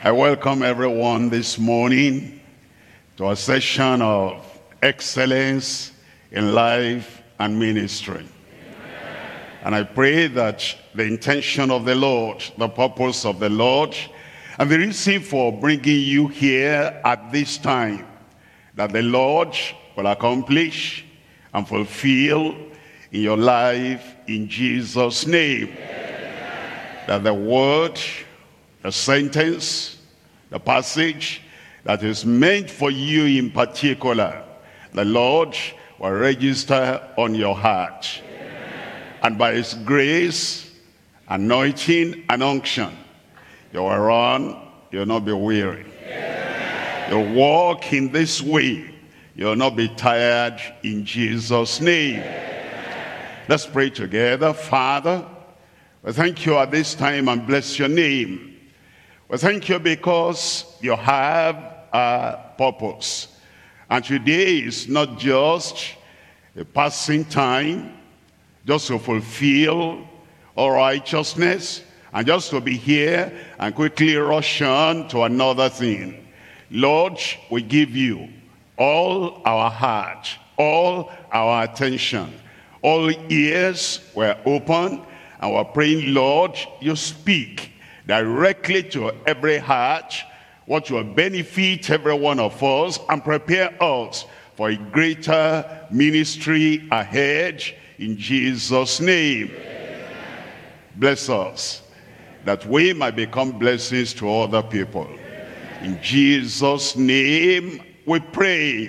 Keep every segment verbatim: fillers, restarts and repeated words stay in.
I welcome everyone this morning to a session of excellence in life and ministry. Amen. And I pray that the intention of the Lord, the purpose of the Lord, and the reason for bringing you here at this time, that the Lord will accomplish and fulfill in your life in Jesus' name. Amen. That the word, the sentence, the passage that is meant for you in particular, the Lord will register on your heart. Amen. And by his grace, anointing and unction, you will run, you will not be weary. Amen. You'll walk in this way, you will not be tired in Jesus' name. Amen. Let's pray together. Father, we thank you at this time and bless your name. We thank you because you have a purpose. And today is not just a passing time, just to fulfill all righteousness, and just to be here and quickly rush on to another thing. Lord, we give you all our heart, all our attention. All ears were open, and we're praying, Lord, you speak directly to every heart, what will benefit every one of us and prepare us for a greater ministry ahead in Jesus' name. Amen. Bless us that we might become blessings to other people. Amen. In Jesus' name we pray.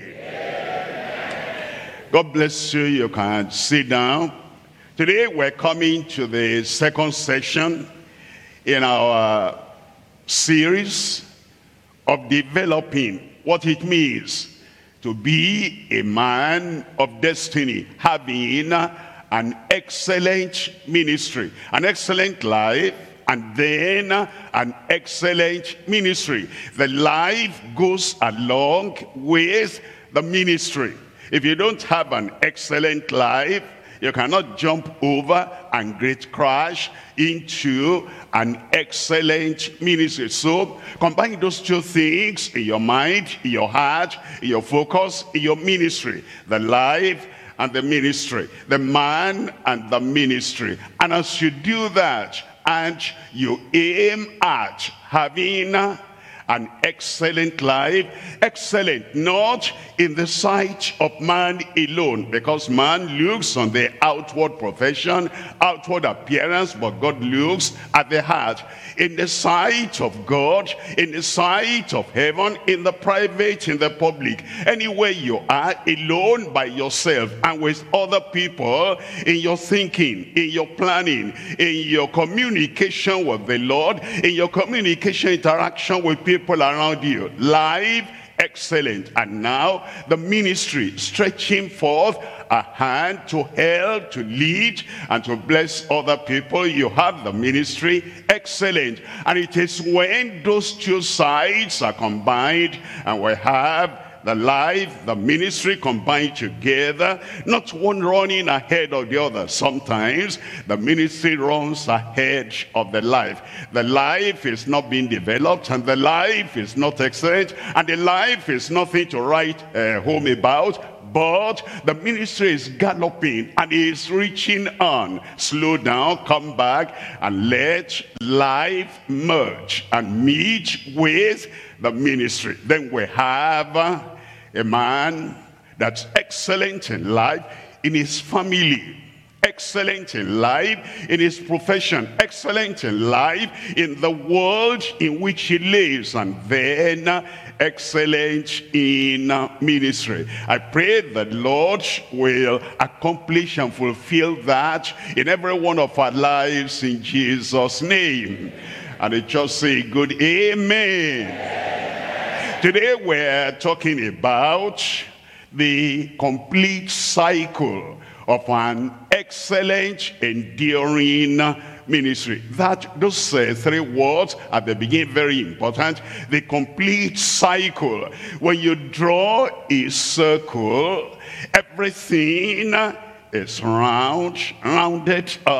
Amen. God bless you. You can sit down. Today we're coming to the second session in our series of developing what it means to be a man of destiny, having an excellent ministry, an excellent life, and then an excellent ministry. The life goes along with the ministry. If you don't have an excellent life, you cannot jump over and great crash into an excellent ministry. So combine those two things in your mind, in your heart, in your focus, in your ministry. The life and the ministry. The man and the ministry. And as you do that, and you aim at having an excellent life, excellent not in the sight of man alone, because man looks on the outward profession, outward appearance, but God looks at the heart. In the sight of God, in the sight of heaven, in the private, in the public, anywhere you are, alone by yourself and with other people, in your thinking, in your planning, in your communication with the Lord, in your communication interaction with people people around you, life excellent. And now the ministry, stretching forth a hand to help, to lead, and to bless other people. You have the ministry excellent. And it is when those two sides are combined and we have the life, the ministry combined together, not one running ahead of the other. Sometimes the ministry runs ahead of the life. The life is not being developed, and the life is not excellent, and the life is nothing to write uh, home about. But the ministry is galloping and is reaching on. Slow down, come back, and let life merge and meet with the ministry. Then we have uh, a man that's excellent in life, in his family, excellent in life, in his profession, excellent in life, in the world in which he lives, and then uh, excellent in uh, ministry. I pray that Lord will accomplish and fulfill that in every one of our lives in Jesus' name. And it just say good amen. Today we're talking about the complete cycle of an excellent, enduring ministry. That those uh, three words at the beginning, very important. The complete cycle. When you draw a circle, everything is round, rounded up,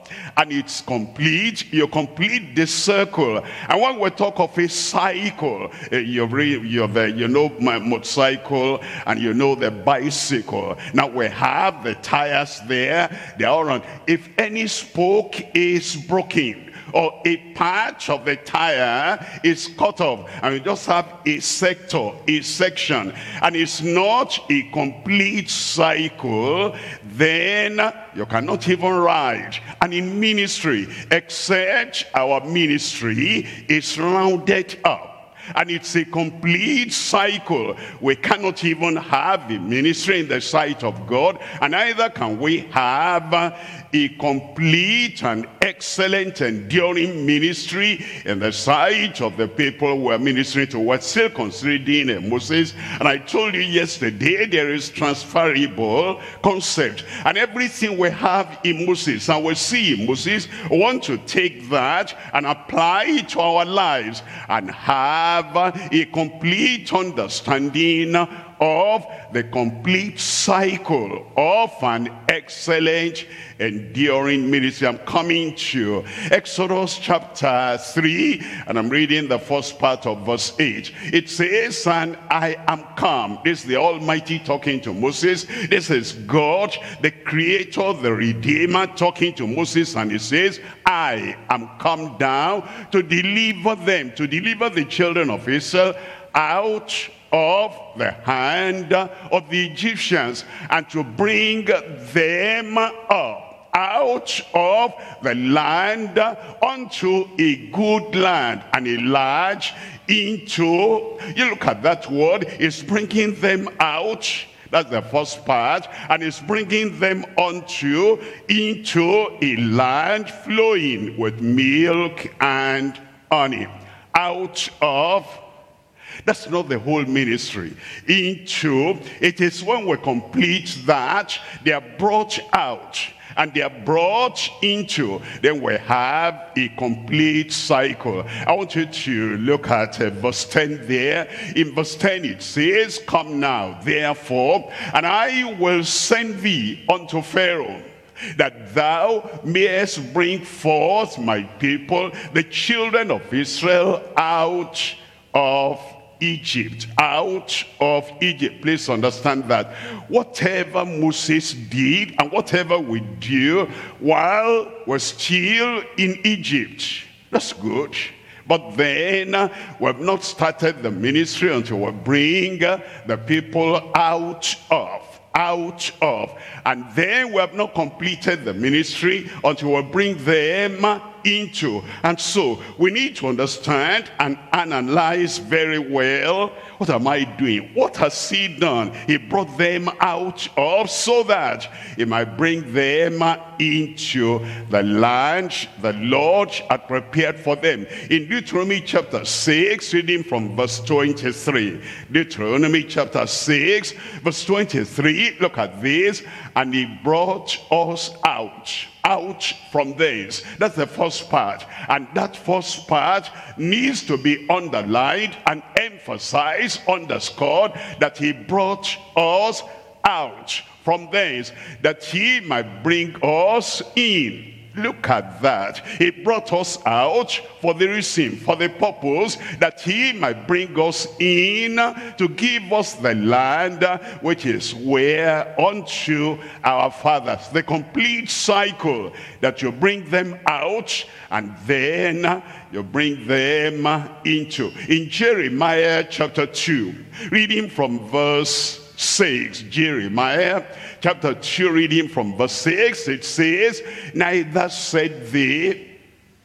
up and it's complete, you complete the circle. And when we talk of a cycle, uh, you you you know my motorcycle and you know the bicycle. Now we have the tires there, they are on. If any spoke is broken, or a part of the tire is cut off, and you just have a sector, a section, and it's not a complete cycle, then you cannot even ride. And in ministry, except our ministry is rounded up, and it's a complete cycle, we cannot even have a ministry in the sight of God, and neither can we have a complete and excellent enduring ministry in the sight of the people we are ministering to. We're still considering uh, Moses, and I told you yesterday there is transferable concept, and everything we have in Moses and we see in Moses, we want to take that and apply it to our lives and have a complete understanding of the complete cycle of an excellent enduring ministry. I'm coming to Exodus chapter three, and I'm reading the first part of verse eight. It says, and I am come. This is the Almighty talking to Moses. This is God, the Creator, the Redeemer, talking to Moses, and he says, I am come down to deliver them, to deliver the children of Israel out of the hand of the Egyptians, and to bring them up out of the land unto a good land, and a large into, you look at that word, is bringing them out. That's the first part. And it's bringing them unto, into a land flowing with milk and honey. Out of, that's not the whole ministry. Into, it is when we complete that, they are brought out and they are brought into, then we have a complete cycle. I want you to look at uh, verse ten there. In verse ten it says, come now, therefore, and I will send thee unto Pharaoh, that thou mayest bring forth my people, the children of Israel, out of Egypt, out of Egypt. Please understand that whatever Moses did and whatever we do while we're still in Egypt, that's good. But then uh, we have not started the ministry until we bring uh, the people out of, out of. And then we have not completed the ministry until we bring them into. And so we need to understand and analyze very well, what am I doing? What has he done? He brought them out of, so that he might bring them into the land the Lord had prepared for them. In Deuteronomy chapter six, reading from verse twenty-three. Deuteronomy chapter six, verse twenty-three, look at this. And he brought us out, out from this. That's the first part. And that first part needs to be underlined and emphasized, underscored, that he brought us out from this, that he might bring us in. Look at that. He brought us out for the reason, for the purpose that he might bring us in to give us the land which is where unto our fathers. The complete cycle, that you bring them out and then you bring them into. In Jeremiah chapter two, reading from verse six, Jeremiah chapter two, reading from verse six, it says, neither said they,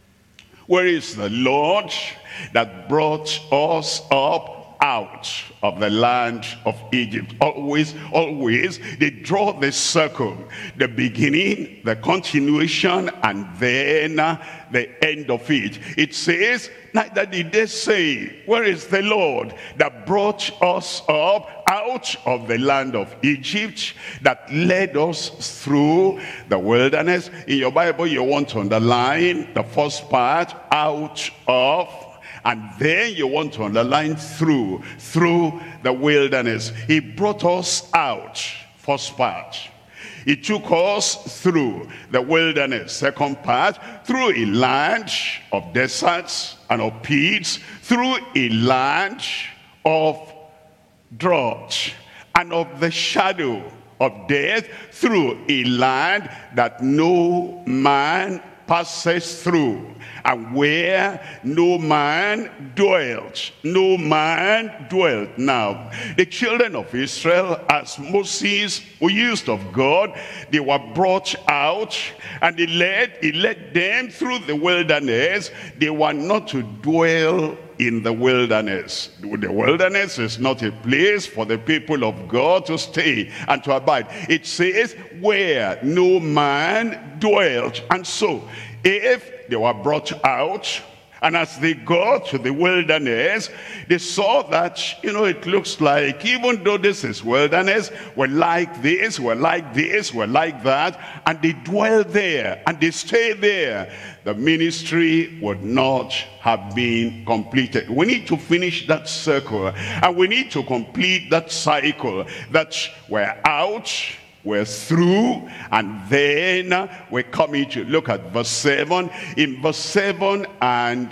where is the Lord that brought us up out of the land of Egypt? Always, always, they draw the circle, the beginning, the continuation, and then uh, the end of it. It says, neither did they say, where is the Lord that brought us up out of the land of Egypt, that led us through the wilderness? In your Bible, you want to underline the first part, out of, and then you want to underline through, through the wilderness. He brought us out, first part. He took us through the wilderness. Second part, through a land of deserts and of pits, through a land of drought and of the shadow of death, through a land that no man passes through, and where no man dwelt. No man dwelt. Now, the children of Israel, as Moses, who used of God, they were brought out, and he led, he led them through the wilderness. They were not to dwell in the wilderness. The wilderness is not a place for the people of God to stay and to abide. It says where no man dwelt. And so if they were brought out, and as they got to the wilderness, they saw that, you know, it looks like, even though this is wilderness, we're like this, we're like this, we're like that, and they dwell there, and they stay there, the ministry would not have been completed. We need to finish that circle, and we need to complete that cycle, that we're out, we're through, and then we're coming to look at verse seven. In verse seven, and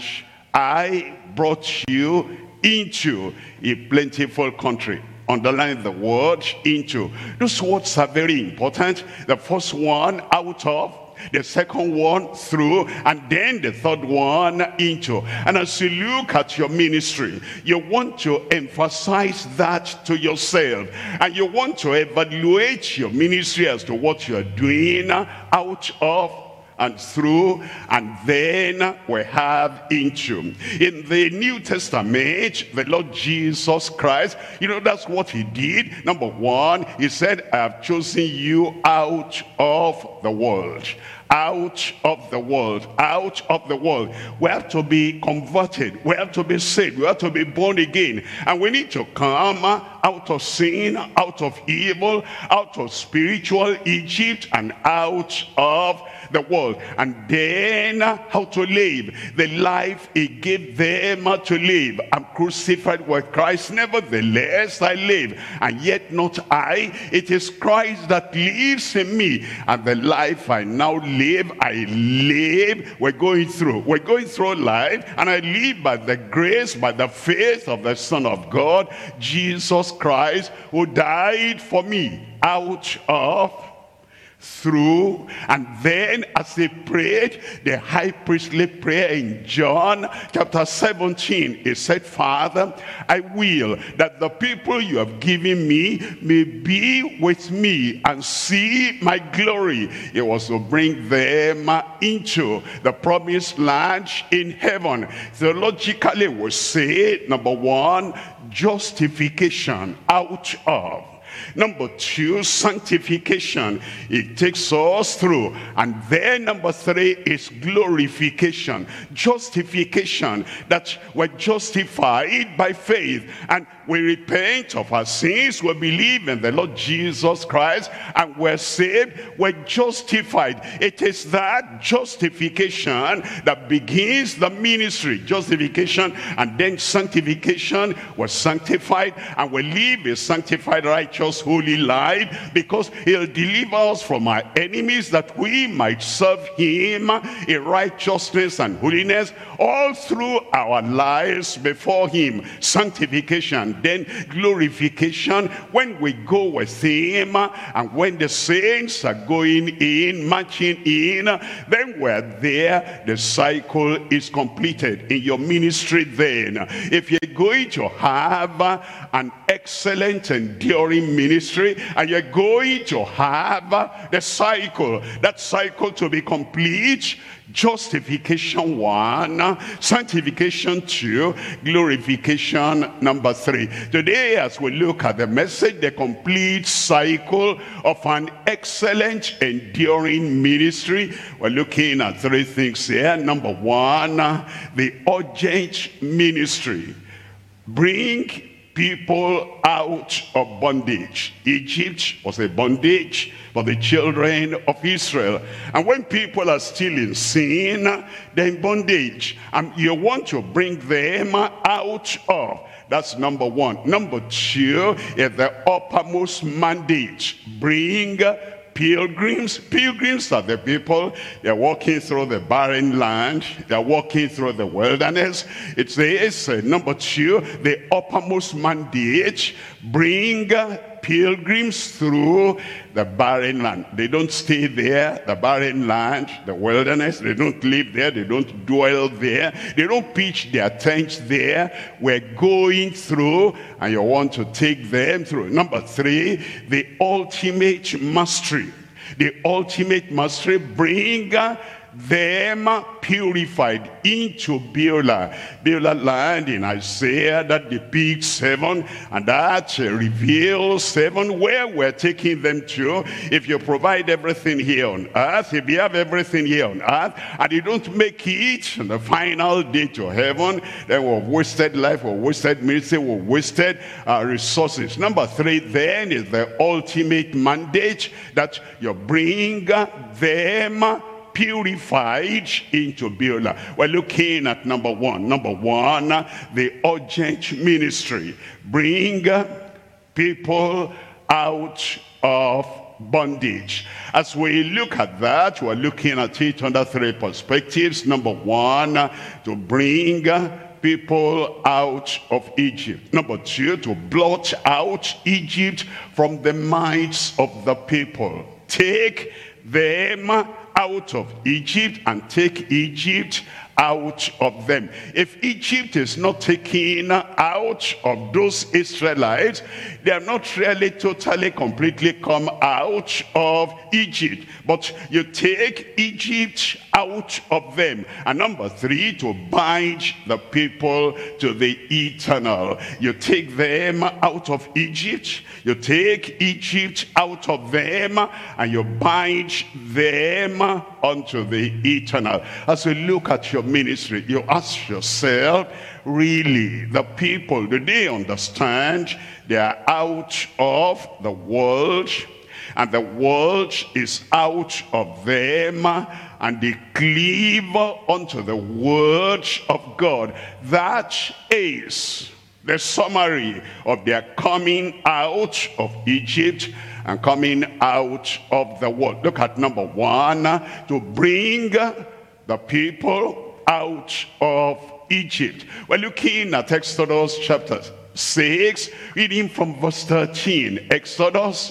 I brought you into a plentiful country. Underline the word into. Those words are very important. The first one, out of. The second one, through, and then the third one, into. And as you look at your ministry, you want to emphasize that to yourself, and you want to evaluate your ministry as to what you're doing out of and through, and then we have into. In the New Testament, the Lord Jesus Christ, you know, that's what he did. Number one, he said, I have chosen you out of the world. Out of the world, out of the world. We have to be converted, we have to be saved, we have to be born again, and we need to come out of sin, out of evil, out of spiritual Egypt, and out of the world. And then how to live the life he gave them to live. I'm crucified with Christ, nevertheless I live, and yet not I, it is Christ that lives in me, and the life I now live, I live, we're going through, we're going through life, and I live by the grace, by the faith of the Son of God, Jesus Christ, who died for me. Out of, through, and then as they prayed the high priestly prayer in John chapter seventeen, he said, Father, I will that the people you have given me may be with me and see my glory. It was to bring them into the promised land in heaven. Theologically we say, number one, justification, out of. Number two, sanctification. It takes us through. And then number three is glorification. Justification, that we're justified by faith, and we repent of our sins, we believe in the Lord Jesus Christ, and we're saved, we're justified. It is that justification that begins the ministry. Justification and then sanctification. We're sanctified, and we live a sanctified, righteous, holy life, because he'll deliver us from our enemies, that we might serve him in righteousness and holiness all through our lives before him. Sanctification, then glorification, when we go with him, and when the saints are going in, marching in, then we're there, the cycle is completed in your ministry. Then if you're going to have an excellent enduring ministry, and you're going to have the cycle, that cycle to be complete, justification one, sanctification two, glorification number three. Today, as we look at the message, the complete cycle of an excellent enduring ministry, we're looking at three things here. Number one, the urgent ministry. Bring people out of bondage. Egypt was a bondage for the children of Israel. And when people are still in sin, they're in bondage. And you want to bring them out of. That's number one. Number two is the uppermost mandate. Bring pilgrims. Pilgrims are the people, they're walking through the barren land, they're walking through the wilderness. It says, uh, number two, the uppermost mandate, bring uh, pilgrims through the barren land. They don't stay there, the barren land, the wilderness. They don't live there, they don't dwell there, they don't pitch their tents there. We're going through, and you want to take them through. Number three, the ultimate mastery. The ultimate mastery, bring them purified into Beulah. Beulah land in Isaiah, that depicts heaven, and that uh, reveals heaven, where we're taking them to. If you provide everything here on earth, if you have everything here on earth, and you don't make it on the final day to heaven, then we've wasted life, we've wasted ministry, we've wasted uh, resources. Number three then is the ultimate mandate, that you bring them purified into Beulah. We're looking at number one. Number one, the urgent ministry. Bring people out of bondage. As we look at that, we're looking at it under three perspectives. Number one, to bring people out of Egypt. Number two, to blot out Egypt from the minds of the people. Take them out of Egypt and take Egypt out of them. If Egypt is not taken out of those Israelites, they are not really totally, completely come out of Egypt. But you take Egypt out of them. And number three, to bind the people to the eternal. You take them out of Egypt, you take Egypt out of them, and you bind them unto the eternal. As we look at your ministry, you ask yourself, really, the people, do they understand they are out of the world, and the world is out of them, and they cleave unto the word of God? That is the summary of their coming out of Egypt and coming out of the world. Look at number one, to bring the people out of Egypt. We're looking at Exodus chapter six, reading from verse thirteen. Exodus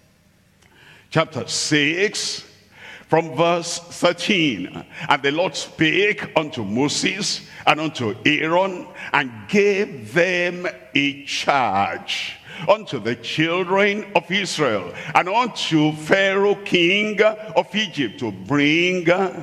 chapter six, from verse thirteen. And the Lord spake unto Moses and unto Aaron, and gave them a charge unto the children of Israel, and unto Pharaoh king of Egypt, to bring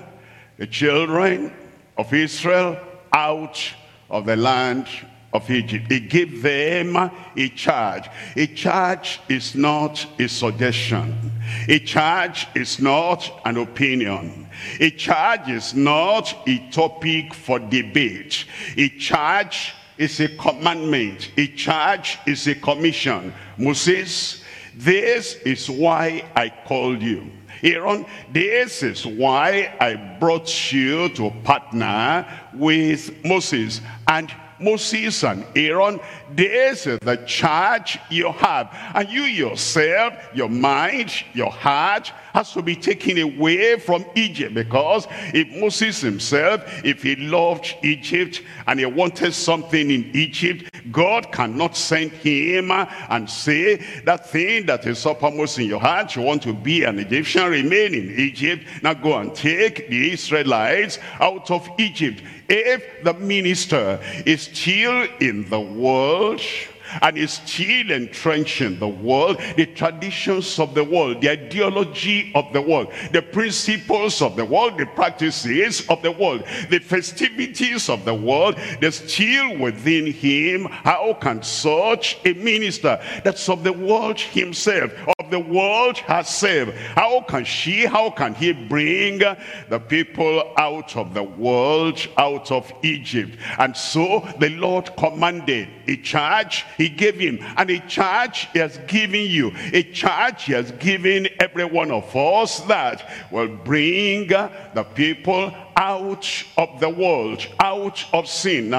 the children of Israel out of the land of Egypt. He gave them a charge. A charge is not a suggestion. A charge is not an opinion. A charge is not a topic for debate. A charge is a commandment. A charge is a commission. Moses, this is why I called you. Aaron, this is why I brought you to partner with Moses. And Moses and Aaron, this is the charge you have. And you yourself, your mind, your heart, has to be taken away from Egypt. Because if Moses himself, if he loved Egypt and he wanted something in Egypt, God cannot send him and say, that thing that is uppermost in your heart, you want to be an Egyptian, remain in Egypt. Now go and take the Israelites out of Egypt. If the minister is still in the world, and is still entrenching the world, the traditions of the world, the ideology of the world, the principles of the world, the practices of the world, the festivities of the world, they're still within him. How can such a minister that's of the world himself, of the world herself, how can she, how can he bring the people out of the world, out of Egypt? And so the Lord commanded a charge he gave him, and a charge he has given you, a charge he has given every one of us, that will bring the people out of the world, out of sin. Now,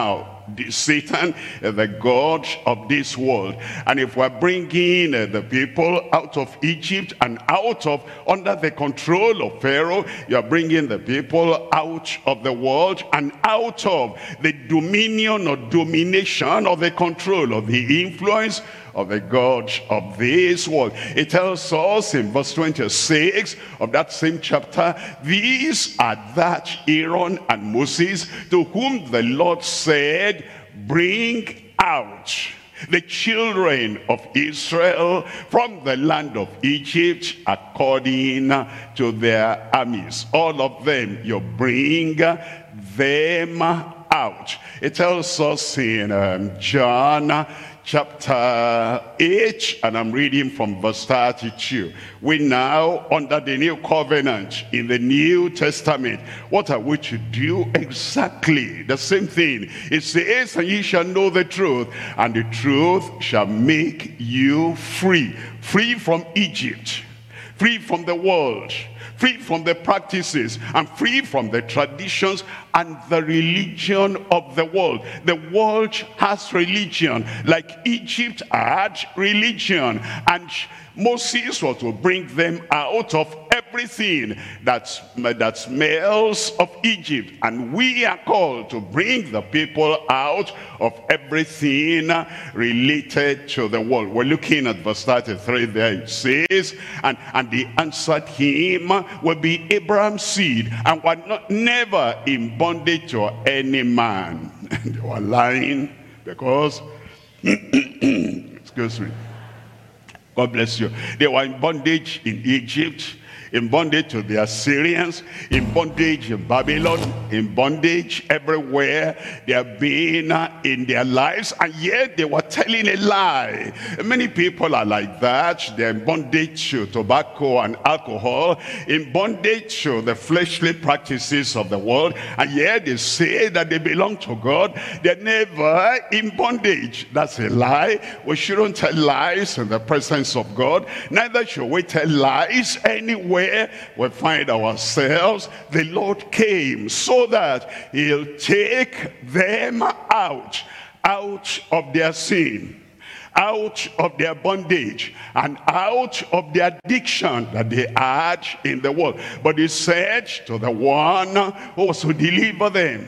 The Satan is the god of this world. And if we're bringing uh, the people out of Egypt and out of under the control of Pharaoh, you're bringing the people out of the world and out of the dominion or domination or the control of the influence of the god of this world. It tells us in verse twenty-six of that same chapter, these are that Aaron and Moses to whom the Lord said, bring out the children of Israel from the land of Egypt according to their armies. All of them, you bring them out. It tells us in um, John chapter eight, and I'm reading from verse thirty-two. We now under the new covenant in the New Testament. What are we to do? Exactly the same thing. It says, and ye shall know the truth, and the truth shall make you free. Free from Egypt, free from the world, free from the practices, and free from the traditions and the religion of the world. The world has religion, like Egypt had religion, and Moses was to bring them out of everything that's, that smells of Egypt. And we are called to bring the people out of everything related to the world. We're looking at verse thirty-three there. It says, and, and they answered him, will be Abraham's seed, and were not, never in bondage to any man. They were lying because, excuse me, God bless you. They were in bondage in Egypt, in bondage to the Assyrians, in bondage in Babylon, in bondage everywhere they have been uh, in their lives, and yet they were telling a lie. Many people are like that. They're in bondage to tobacco and alcohol, in bondage to the fleshly practices of the world, and yet they say that they belong to God. They're never in bondage. That's a lie. We shouldn't tell lies in the presence of God. Neither should we tell lies anywhere we find ourselves. The Lord came so that he'll take them out, out of their sin, out of their bondage, and out of the addiction that they had in the world. But he said to the one who was to deliver them,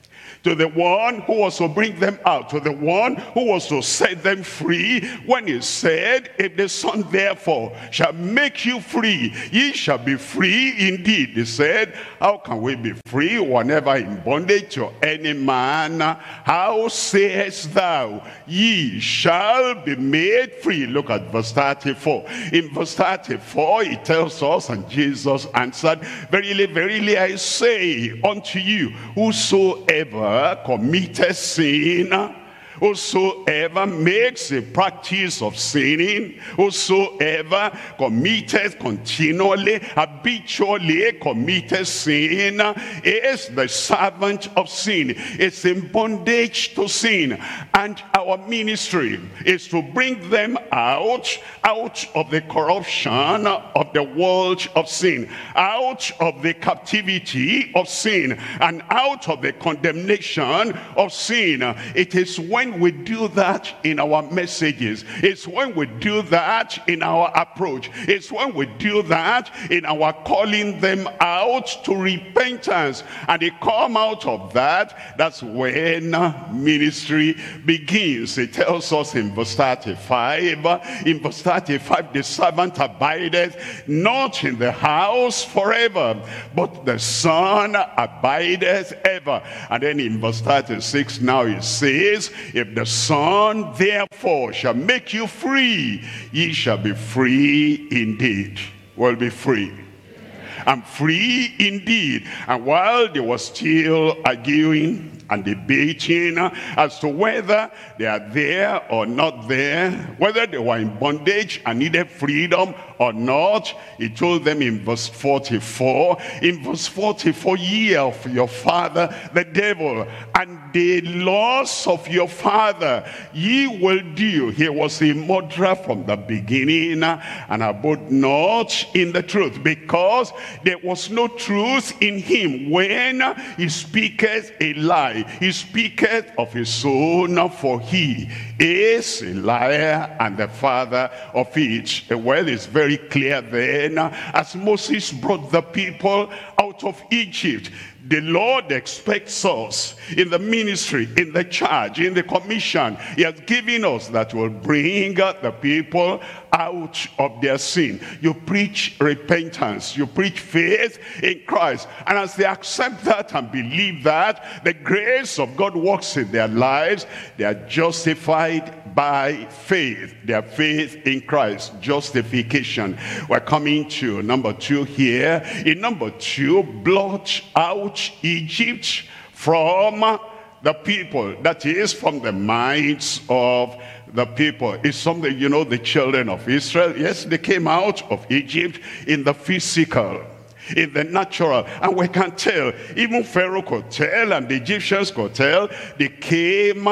to the one who was to bring them out, to the one who was to set them free, when he said, if the Son therefore shall make you free, ye shall be free indeed. He said, how can we be free whenever in bondage to any man? How sayest thou, ye shall be made free? Look at verse thirty-four. In verse thirty-four, it tells us, and Jesus answered, verily, verily, I say unto you, whosoever committeth sin, whosoever makes a practice of sinning, whosoever committeth continually, habitually committeth sin, is the servant of sin. It's in bondage to sin. And our ministry is to bring them out, out of the corruption of the world of sin, out of the captivity of sin, and out of the condemnation of sin. It is when we do that in our messages, it's when we do that in our approach, it's when we do that in our calling them out to repentance, and they come out of that. That's when ministry begins. It tells us in verse thirty-five, in verse thirty-five, the servant abideth not in the house forever, but the Son abideth ever. And then in verse thirty-six now it says, if the Son therefore shall make you free, ye shall be free indeed. Will be free. And free indeed. And while they were still arguing and debating as to whether they are there or not there, whether they were in bondage and needed freedom or not. He told them in verse forty-four, in verse forty-four, ye are of your father the devil, and the laws of your father ye will do. He was a murderer from the beginning, and abode not in the truth, because there was no truth in him. When he speaketh a lie, he speaketh of his own, for he is a liar and the father of it. Well, it's very clear then, as Moses brought the people out of Egypt, the Lord expects us in the ministry, in the charge, in the commission he has given us, that will bring the people out of their sin. You preach repentance, you preach faith in Christ, and as they accept that and believe that, the grace of God works in their lives. They are justified by faith. Their faith in Christ, justification. We're coming to number two here. In number two, blot out Egypt from the people, that is, from the minds of the people. It's something, you know, the children of Israel, yes, they came out of Egypt in the physical, in the natural, and we can tell, even Pharaoh could tell, and the Egyptians could tell, they came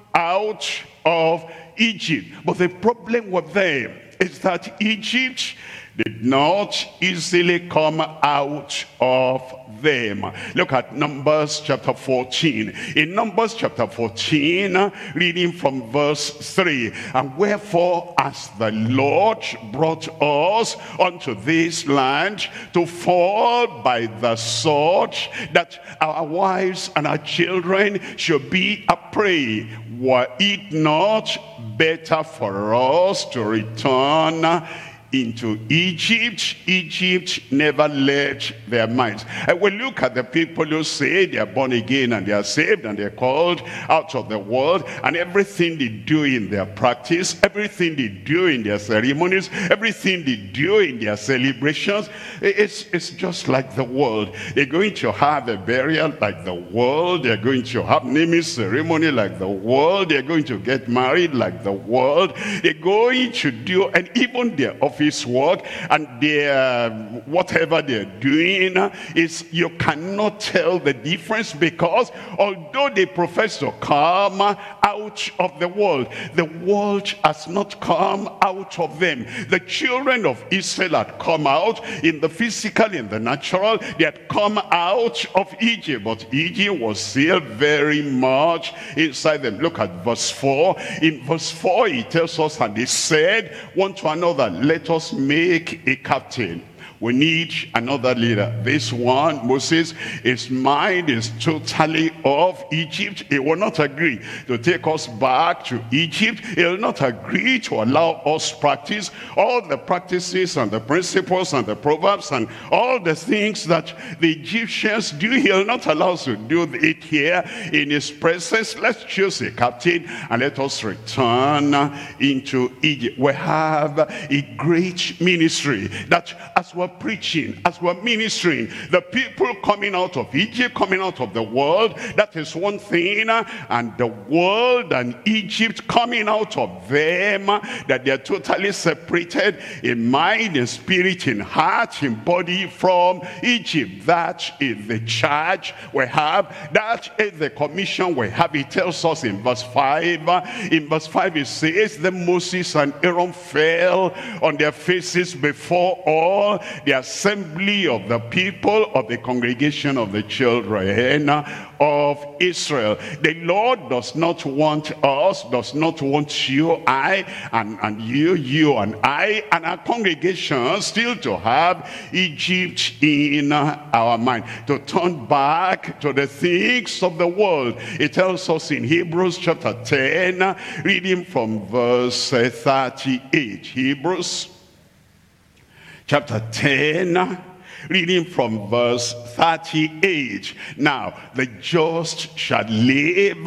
out of Egypt. But the problem with them is that Egypt did not easily come out of them. Look at Numbers chapter fourteen. In Numbers chapter fourteen, reading from verse three, and wherefore as the Lord brought us unto this land to fall by the sword, that our wives and our children should be a prey, were it not better for us to return into Egypt? Egypt never left their minds. And we look at the people who say they are born again and they are saved and they're called out of the world, and everything they do in their practice, everything they do in their ceremonies, everything they do in their celebrations, it's, it's just like the world. They're going to have a burial like the world. They're going to have naming ceremony like the world. They're going to get married like the world. They're going to do, and even their office work and their whatever they're doing, is, you cannot tell the difference, because although they profess to come out of the world, the world has not come out of them. The children of Israel had come out in the physical, in the natural. They had come out of Egypt, but Egypt was still very much inside them. Look at verse four. In verse four, he tells us, and they said one to another, let us make a captain. We need another leader. This one, Moses, his mind is totally off Egypt. He will not agree to take us back to Egypt. He will not agree to allow us practice all the practices and the principles and the proverbs and all the things that the Egyptians do. He will not allow us to do it here in his presence. Let's choose a captain and let us return into Egypt. We have a great ministry that, as we're preaching, as we're ministering, the people coming out of Egypt, coming out of the world, that is one thing, and the world and Egypt coming out of them, that they're totally separated in mind, in spirit, in heart, in body from Egypt. That is the charge we have. That is the commission we have. It tells us in verse five. In verse five it says, then Moses and Aaron fell on their faces before all the assembly of the people of the congregation of the children of Israel. The Lord does not want us, does not want you, I, and, and you, you and I, and our congregation still to have Egypt in our mind, to turn back to the things of the world. It tells us in Hebrews chapter ten, reading from verse thirty-eight. Hebrews chapter ten, reading from verse thirty-eight. Now, the just shall live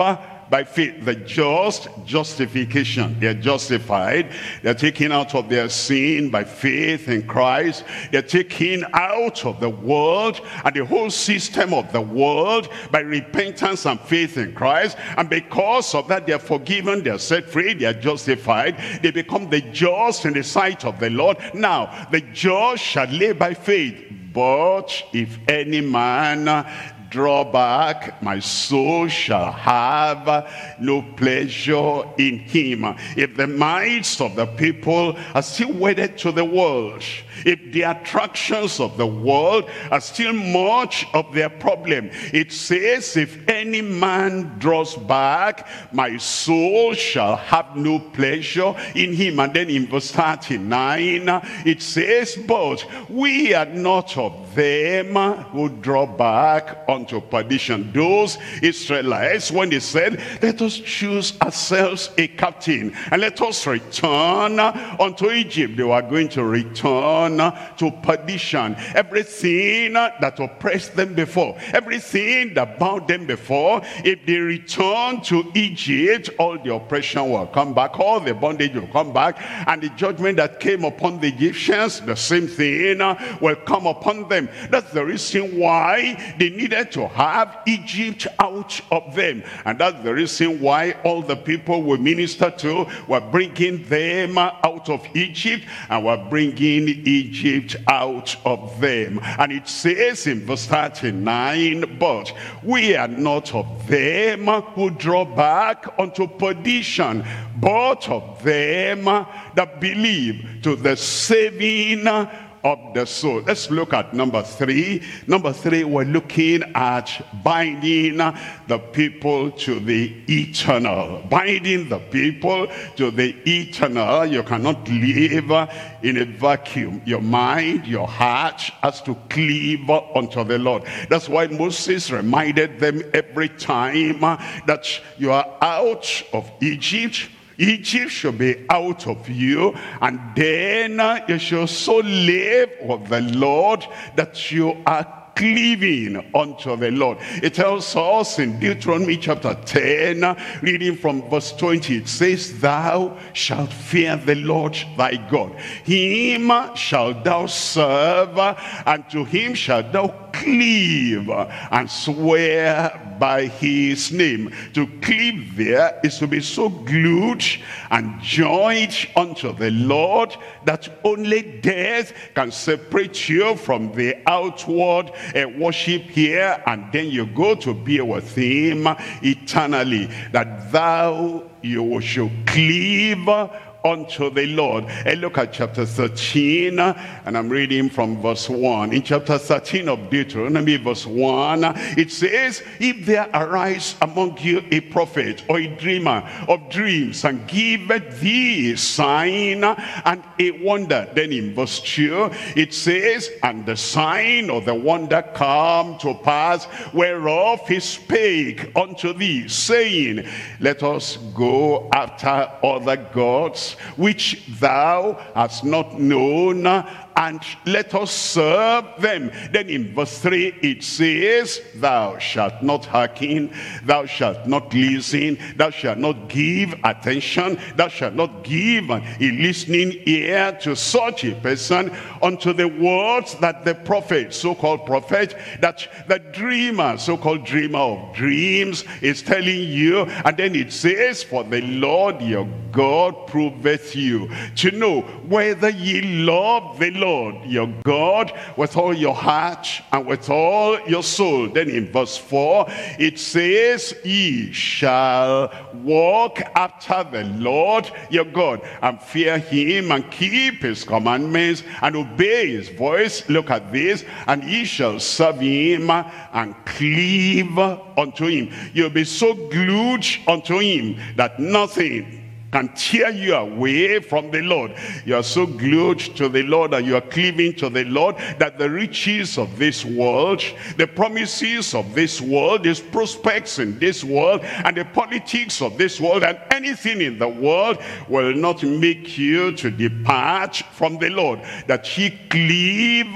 by faith. The just, justification. They're justified. They're taken out of their sin by faith in Christ. They're taken out of the world and the whole system of the world by repentance and faith in Christ. And because of that, they're forgiven, they're set free, they're justified. They become the just in the sight of the Lord. Now, the just shall live by faith. But if any man draw back, my soul shall have no pleasure in him. If the minds of the people are still wedded to the world, if the attractions of the world are still much of their problem, it says, if any man draws back, my soul shall have no pleasure in him. And then in verse thirty-nine, it says, but we are not of them who draw back unto perdition. Those Israelites, when they said, let us choose ourselves a captain and let us return unto Egypt, they were going to return to perdition. Everything that oppressed them before, everything that bound them before, if they return to Egypt, all the oppression will come back, all the bondage will come back, and the judgment that came upon the Egyptians, the same thing will come upon them. That's the reason why they needed to have Egypt out of them. And that's the reason why all the people we minister to were bringing them out of Egypt and were bringing Egypt out of them. And it says in verse thirty-nine, but we are not of them who draw back unto perdition, but of them that believe to the saving of the soul. Let's look at number three. Number three, we're looking at binding the people to the eternal. Binding the people to the eternal. You cannot live in a vacuum. Your mind, your heart has to cleave unto the Lord. That's why Moses reminded them every time that you are out of Egypt. Egypt should be out of you, and then uh, you shall so live with the Lord that you are cleaving unto the Lord. It tells us in Deuteronomy chapter ten, reading from verse twenty, it says, thou shalt fear the Lord thy God. Him shalt thou serve, and to him shalt thou cleave and swear by his name. To cleave there is to be so glued and joined unto the Lord that only death can separate you from the outward uh, worship here, and then you go to be with him eternally. That thou you shall cleave unto the Lord. And look at chapter thirteen, and I'm reading from verse one. In chapter thirteen of Deuteronomy, verse one, it says, if there arise among you a prophet or a dreamer of dreams, and giveth thee a sign and a wonder. Then in verse two, it says, and the sign or the wonder come to pass, whereof he spake unto thee, saying, let us go after other gods which thou hast not known, and let us serve them. Then in verse three it says, thou shalt not hearken, thou shalt not listen, thou shalt not give attention, thou shalt not give a listening ear to such a person unto the words that the prophet, so-called prophet, that the dreamer, so-called dreamer of dreams, is telling you. And then it says, for the Lord your God proveth you to know whether ye love the Lord your God with all your heart and with all your soul. Then in verse four it says, ye shall walk after the Lord your God and fear him and keep his commandments and obey his voice. Look at this. And ye shall serve him and cleave unto him. You'll be so glued unto him that nothing can tear you away from the Lord. You are so glued to the Lord and you are cleaving to the Lord that the riches of this world, the promises of this world, the prospects in this world, and the politics of this world, and anything in the world will not make you to depart from the Lord. That ye cleave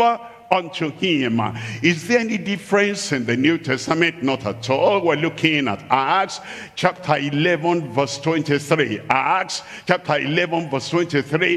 unto him. Is there any difference in the New Testament? Not at all. We're looking at Acts chapter eleven verse twenty-three. Acts chapter eleven verse twenty-three.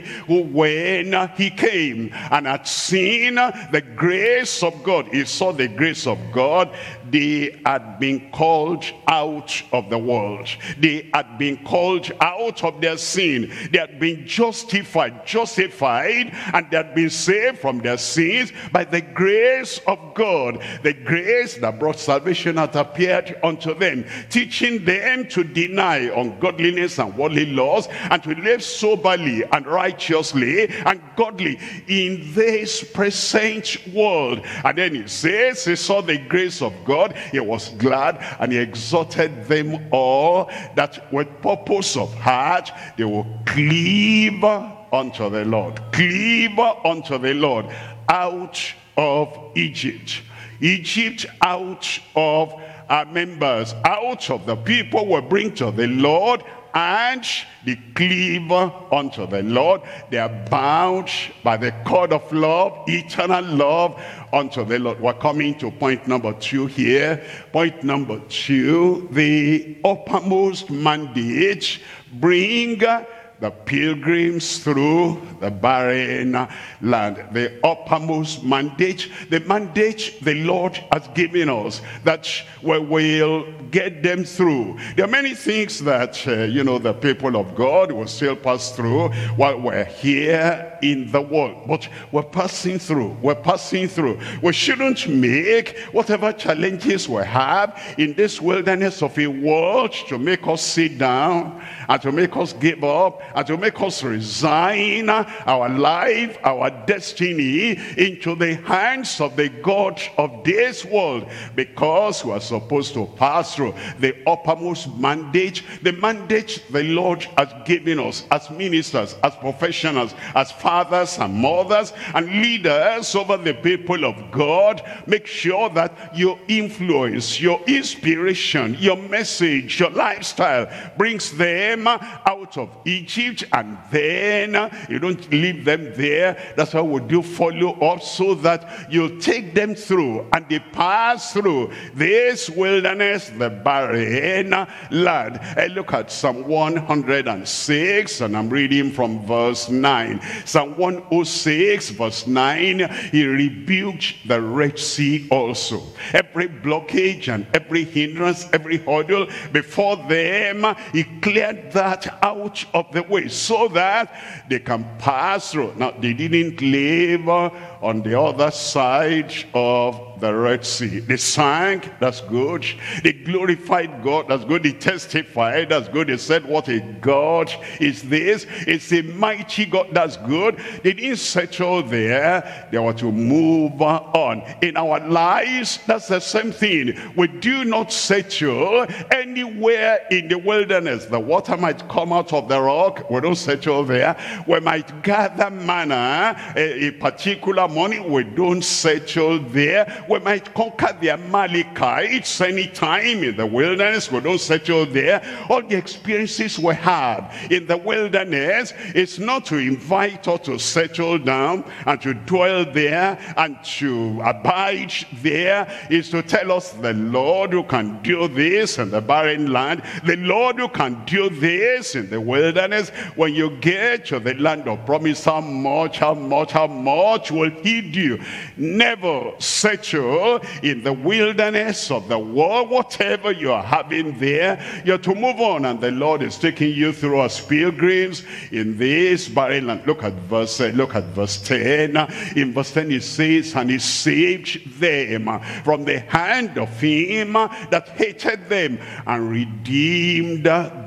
When he came and had seen the grace of God, he saw the grace of God. They had been called out of the world. They had been called out of their sin. They had been justified, justified, and they had been saved from their sins by the grace of God. The grace that brought salvation had appeared unto them, teaching them to deny ungodliness and worldly laws, and to live soberly and righteously and godly in this present world. And then he says, he saw the grace of God. He was glad, and he exhorted them all that with purpose of heart they will cleave unto the Lord. Cleave unto the Lord out of Egypt. Egypt out of our members, out of the people will bring to the Lord, and they cleave unto the Lord. They are bound by the cord of love, eternal love unto the Lord. We're coming to point number two here. Point number two, the uppermost mandate: bring the pilgrims through the barren land. The uppermost mandate, the mandate the Lord has given us, that we will get them through. There are many things that, uh, you know, the people of God will still pass through while we're here in the world. But we're passing through. We're passing through. We shouldn't make whatever challenges we have in this wilderness of a world to make us sit down and to make us give up and to make us resign our life, our destiny into the hands of the God of this world, because we are supposed to pass through the uppermost mandate, the mandate the Lord has given us as ministers, as professionals, as fathers and mothers and leaders over the people of God. Make sure that your influence, your inspiration, your message, your lifestyle brings them out of Egypt, and then you don't leave them there. That's why we do follow up, so that you take them through and they pass through this wilderness, the barren land. And look at Psalm one hundred six, and I'm reading from verse nine. Psalm one oh six verse nine, he rebuked the Red Sea also. Every blockage and every hindrance, every hurdle before them, he cleared that out of the way so that they can pass through. Now, they didn't live on the other side of the Red Sea. They sang, that's good. They glorified God, that's good. They testified, that's good. They said, what a God is this? It's a mighty God, that's good. They didn't settle there. They were to move on. In our lives, that's the same thing. We do not settle anywhere in the wilderness. The water might come out of the rock. We don't settle there. We might gather manna a, a particular morning. We don't settle there. We might conquer the Amalekites anytime in the wilderness. We don't settle there. All the experiences we have in the wilderness is not to invite us to settle down and to dwell there and to abide there. It's to tell us the Lord who can do this in the barren land, the Lord who can do this in the wilderness. When you get to the land of promise, how much, how much, how much will he do? Never settle in the wilderness of the world. Whatever you are having there, you're to move on, and the Lord is taking you through as pilgrims in this barren land. Look at verse uh, look at verse ten. In verse ten it says, and he saved them from the hand of him that hated them, and redeemed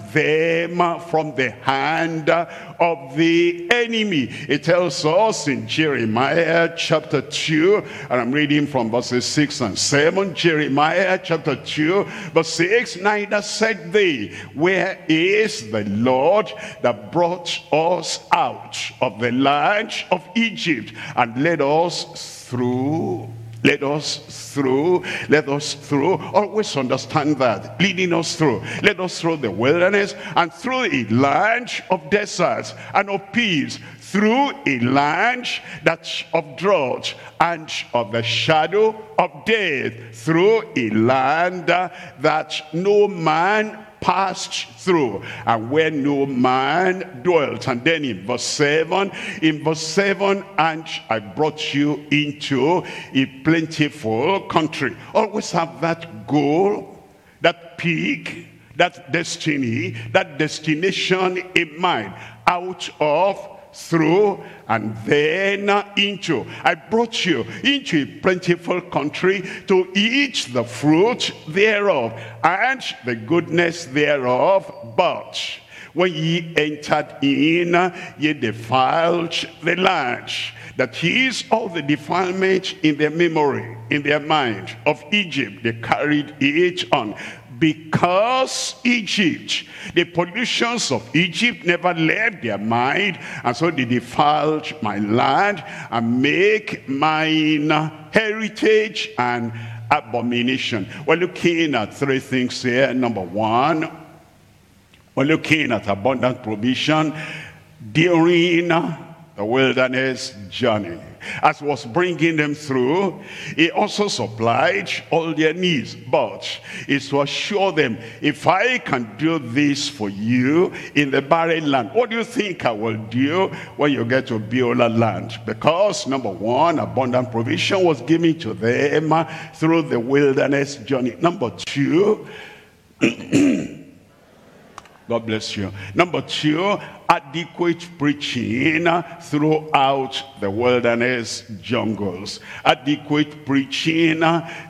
them from the hand of the enemy. It tells us in Jeremiah chapter two, and I'm reading from verses six and seven. Jeremiah chapter two verse six, neither said they, where is the Lord that brought us out of the land of Egypt and led us through led us through, led us through, always understand that, leading us through, led us through the wilderness and through a land of deserts and of peace, through a land that's of drought and of the shadow of death, through a land that no man passed through, and where no man dwelt. And then in verse seven, in verse seven, and I brought you into a plentiful country. Always have that goal, that peak, that destiny, that destination in mind. Out of, through, and then into. I brought you into a plentiful country to eat the fruit thereof and the goodness thereof. But when ye entered in, ye defiled the land. That is all the defilement in their memory, in their mind of Egypt. They carried it on. Because Egypt, the pollutions of Egypt never left their mind, and so they defiled my land and make mine heritage an abomination. We're looking at three things here. Number one, we're looking at abundant provision during the wilderness journey. As was bringing them through, he also supplied all their needs. But it's to assure them, if I can do this for you in the barren land, what do you think I will do when you get to Beulah land? Because number one, abundant provision was given to them through the wilderness journey. Number two, God bless you. Number two, adequate preaching throughout the wilderness jungles. Adequate preaching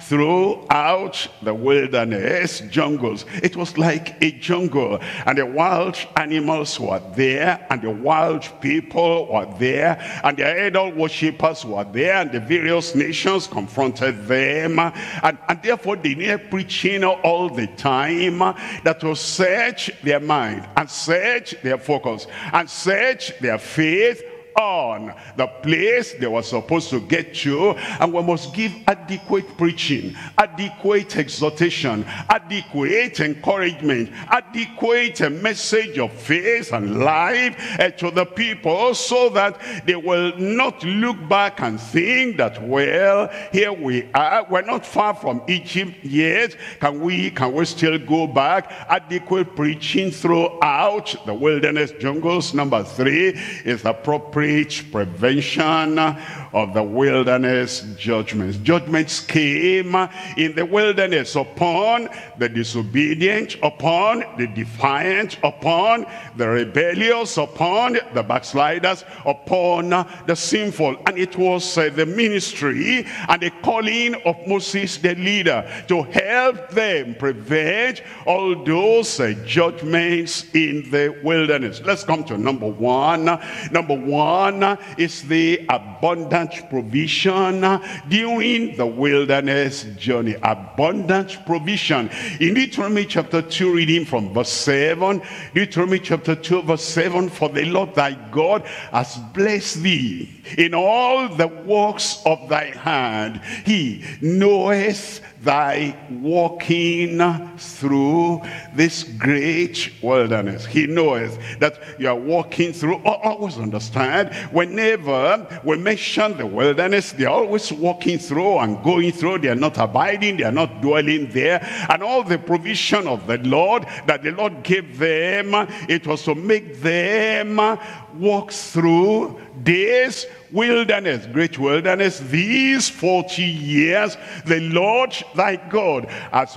throughout the wilderness jungles. It was like a jungle, and the wild animals were there, and the wild people were there, and the idol worshippers were there, and the various nations confronted them, and, and therefore they needed preaching all the time that will search their mind and search their focus and search their faith on the place they were supposed to get to. And we must give adequate preaching, adequate exhortation, adequate encouragement, adequate message of faith and life uh, to the people, so that they will not look back and think that, well, here we are, we're not far from Egypt yet, can we can we still go back? Adequate preaching throughout the wilderness jungles. Number three is appropriate prevention of the wilderness judgments. Judgments came in the wilderness upon the disobedient, upon the defiant, upon the rebellious, upon the backsliders, upon the sinful. And it was uh, the ministry and the calling of Moses the leader to help them prevent all those uh, judgments in the wilderness. Let's come to number one. Number one is the abundant provision during the wilderness journey. Abundant provision. In Deuteronomy chapter two, reading from verse seven, Deuteronomy chapter two, verse seven, for the Lord thy God has blessed thee in all the works of thy hand. He knoweth thy walking through this great wilderness. He knoweth that you are walking through. Always understand, whenever we mention the wilderness, they're always walking through and going through. They are not abiding, they are not dwelling there. And all the provision of the Lord that the Lord gave them, it was to make them walk through this wilderness, great wilderness. These forty years the Lord thy God has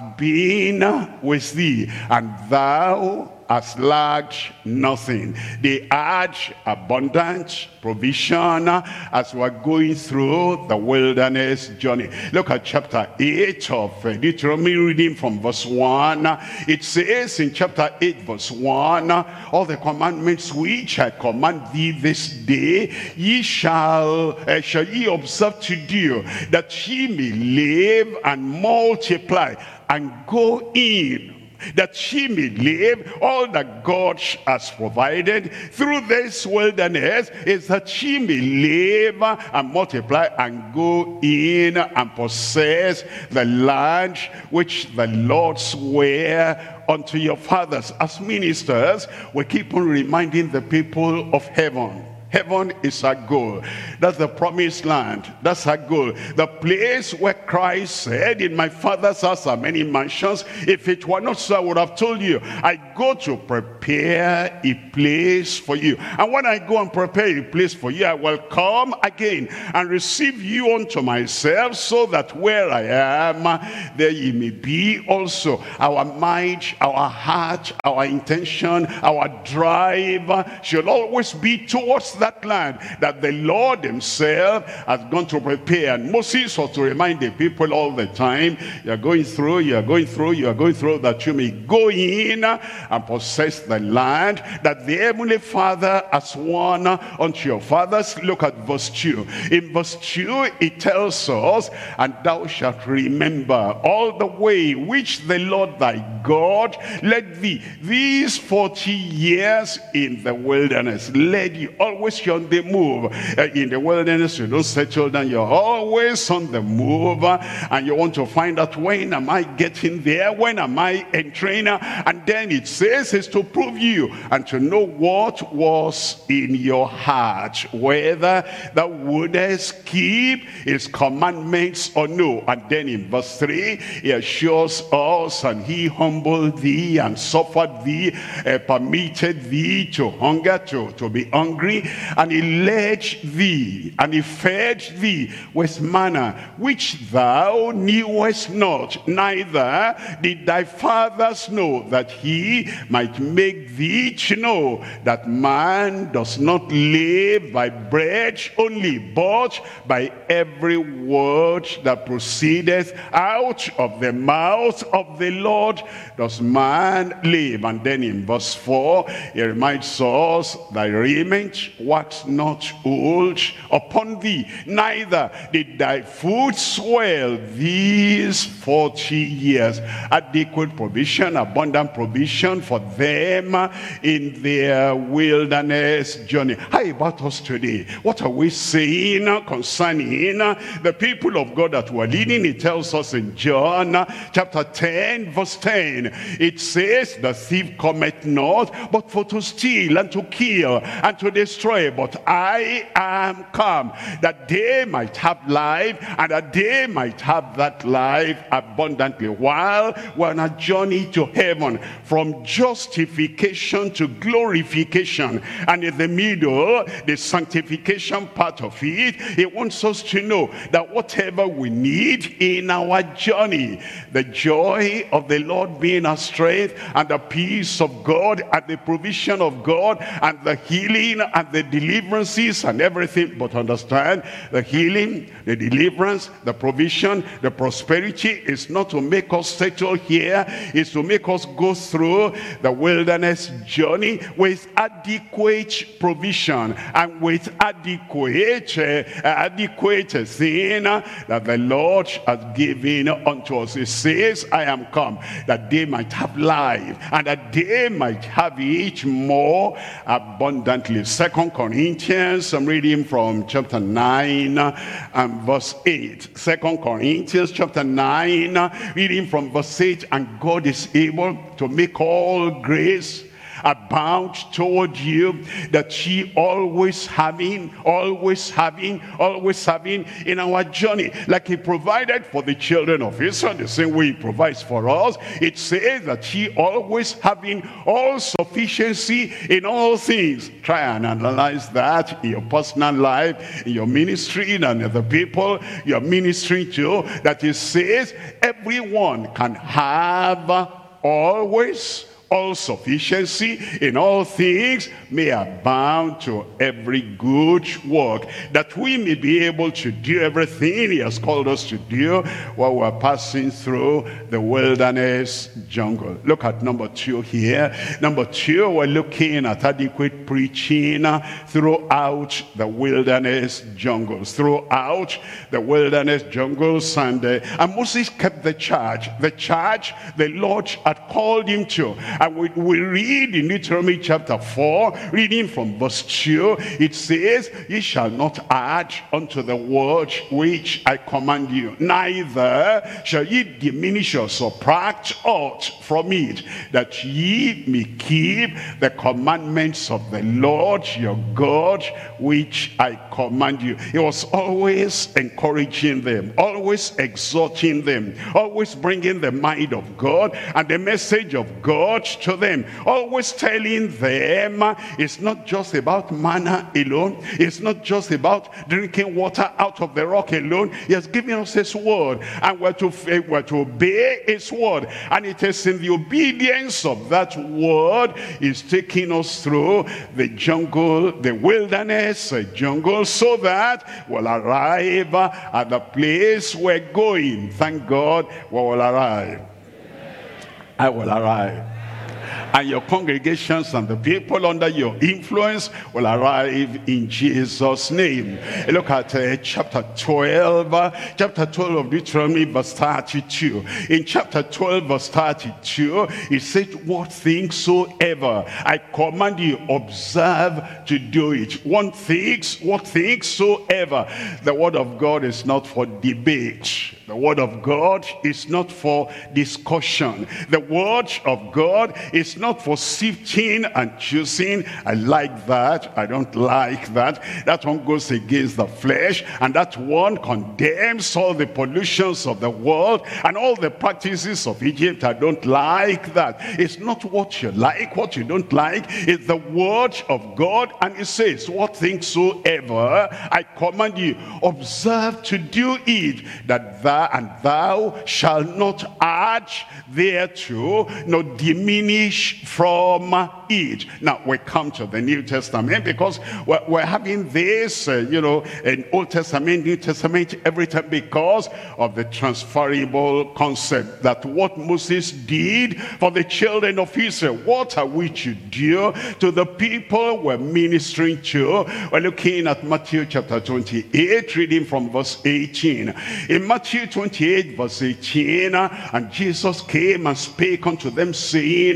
been with thee, and thou hast lacked nothing. They had abundant provision as we're going through the wilderness journey. Look at chapter eight of Deuteronomy, reading from verse one. It says in chapter eight verse one, all the commandments which I command thee this day, ye shall uh, shall ye observe to do, that ye may live and multiply and go in that she may live. All that God has provided through this wilderness is that she may live and multiply and go in and possess the land which the Lord sware unto your fathers. As ministers, we keep on reminding the people of heaven. Heaven is our goal. That's the promised land. That's our goal. The place where Christ said, in my Father's house are many mansions. If it were not so, I would have told you, I go to prepare a place for you. And when I go and prepare a place for you, I will come again and receive you unto myself, so that where I am, there ye may be also. Our mind, our heart, our intention, our drive should always be towards that land that the Lord himself has gone to prepare. And Moses ought to remind the people all the time, you are going through, you are going through, you are going through, that you may go in and possess the land that the Heavenly Father has sworn unto your fathers. Look at verse two. In verse two, it tells us, and thou shalt remember all the way which the Lord thy God led thee these forty years in the wilderness. Led you, always you're on the move. Uh, in the wilderness, you don't settle down. You're always on the move. Uh, and you want to find out, when am I getting there? When am I entering? Uh, and then it says it's to prove you and to know what was in your heart, whether thou wouldest keep his commandments or no. And then in verse three, he assures us, and he humbled thee and suffered thee, uh, permitted thee to hunger, to, to be hungry, and he led thee, and he fed thee with manna, which thou knewest not, neither did thy fathers know, that he might make thee to know that man does not live by bread only, but by every word that proceedeth out of the mouth of the Lord does man live. And then in verse four, he reminds us, thy raiment wax not old upon thee, neither did thy food swell these forty years. Adequate provision, abundant provision for them in their wilderness journey. How about us today? What are we saying concerning the people of God that we're leading? It tells us in John chapter ten verse ten, it says, the thief cometh not but for to steal and to kill and to destroy, but I am come that they might have life, and that they might have that life abundantly. While we're on a journey to heaven, from justification to glorification, and in the middle, the sanctification part of it, he wants us to know that whatever we need in our journey, the joy of the Lord being our strength, and the peace of God, and the provision of God, and the healing and the deliverances and everything. But understand, the healing, the deliverance, the provision, the prosperity is not to make us settle here. It's to make us go through the wilderness journey with adequate provision and with adequate uh, adequate thing that the Lord has given unto us. It says, I am come that they might have life, and that they might have it more abundantly. Second Corinthians, I'm reading from chapter nine and verse eight. Second Corinthians chapter nine, reading from verse eight. And God is able to make all grace abound toward you, that ye always having, always having, always having in our journey, like he provided for the children of Israel, the same way he provides for us. It says that ye always having all sufficiency in all things. Try and analyze that in your personal life, in your ministry, and the people you're ministering to, that it says everyone can have always, all sufficiency in all things may abound to every good work, that we may be able to do everything he has called us to do while we're passing through the wilderness jungle. Look at number two here. Number two, we're looking at adequate preaching throughout the wilderness jungles. Throughout the wilderness jungles. And, uh, and Moses kept the charge. The charge the Lord had called him to. And we, we read in Deuteronomy chapter four, reading from verse two, it says, ye shall not add unto the word which I command you, neither shall ye diminish or subtract aught from it, that ye may keep the commandments of the Lord your God, which I command you. He was always encouraging them, always exhorting them, always bringing the mind of God and the message of God to them, always telling them it's not just about manna alone, it's not just about drinking water out of the rock alone. He has given us his word, and we're to, we're to obey his word, and it is in the obedience of that word is taking us through the jungle, the wilderness jungle, so that we'll arrive at the place we're going. Thank God we will arrive. I will arrive. And your congregations and the people under your influence will arrive in Jesus' name. Look at uh, chapter twelve, uh, chapter twelve of Deuteronomy, verse thirty-two. In chapter twelve, verse thirty-two, it said, what things soever I command you, observe to do it. One things, what things soever. The word of God is not for debate. The word of God is not for discussion. The word of God is not for sifting and choosing. I like that. I don't like that. That one goes against the flesh. And that one condemns all the pollutions of the world and all the practices of Egypt. I don't like that. It's not what you like, what you don't like. It's the word of God. And it says, what things soever I command you, observe to do it, that thou and thou shalt not add thereto, nor diminish from it. Now we come to the New Testament, because we're, we're having this, uh, you know, in Old Testament, New Testament, every time, because of the transferable concept that what Moses did for the children of Israel, what are we to do to the people we're ministering to? We're looking at Matthew chapter twenty-eight, reading from verse eighteen. In Matthew twenty-eight, verse eighteen, and Jesus came and spake unto them, saying,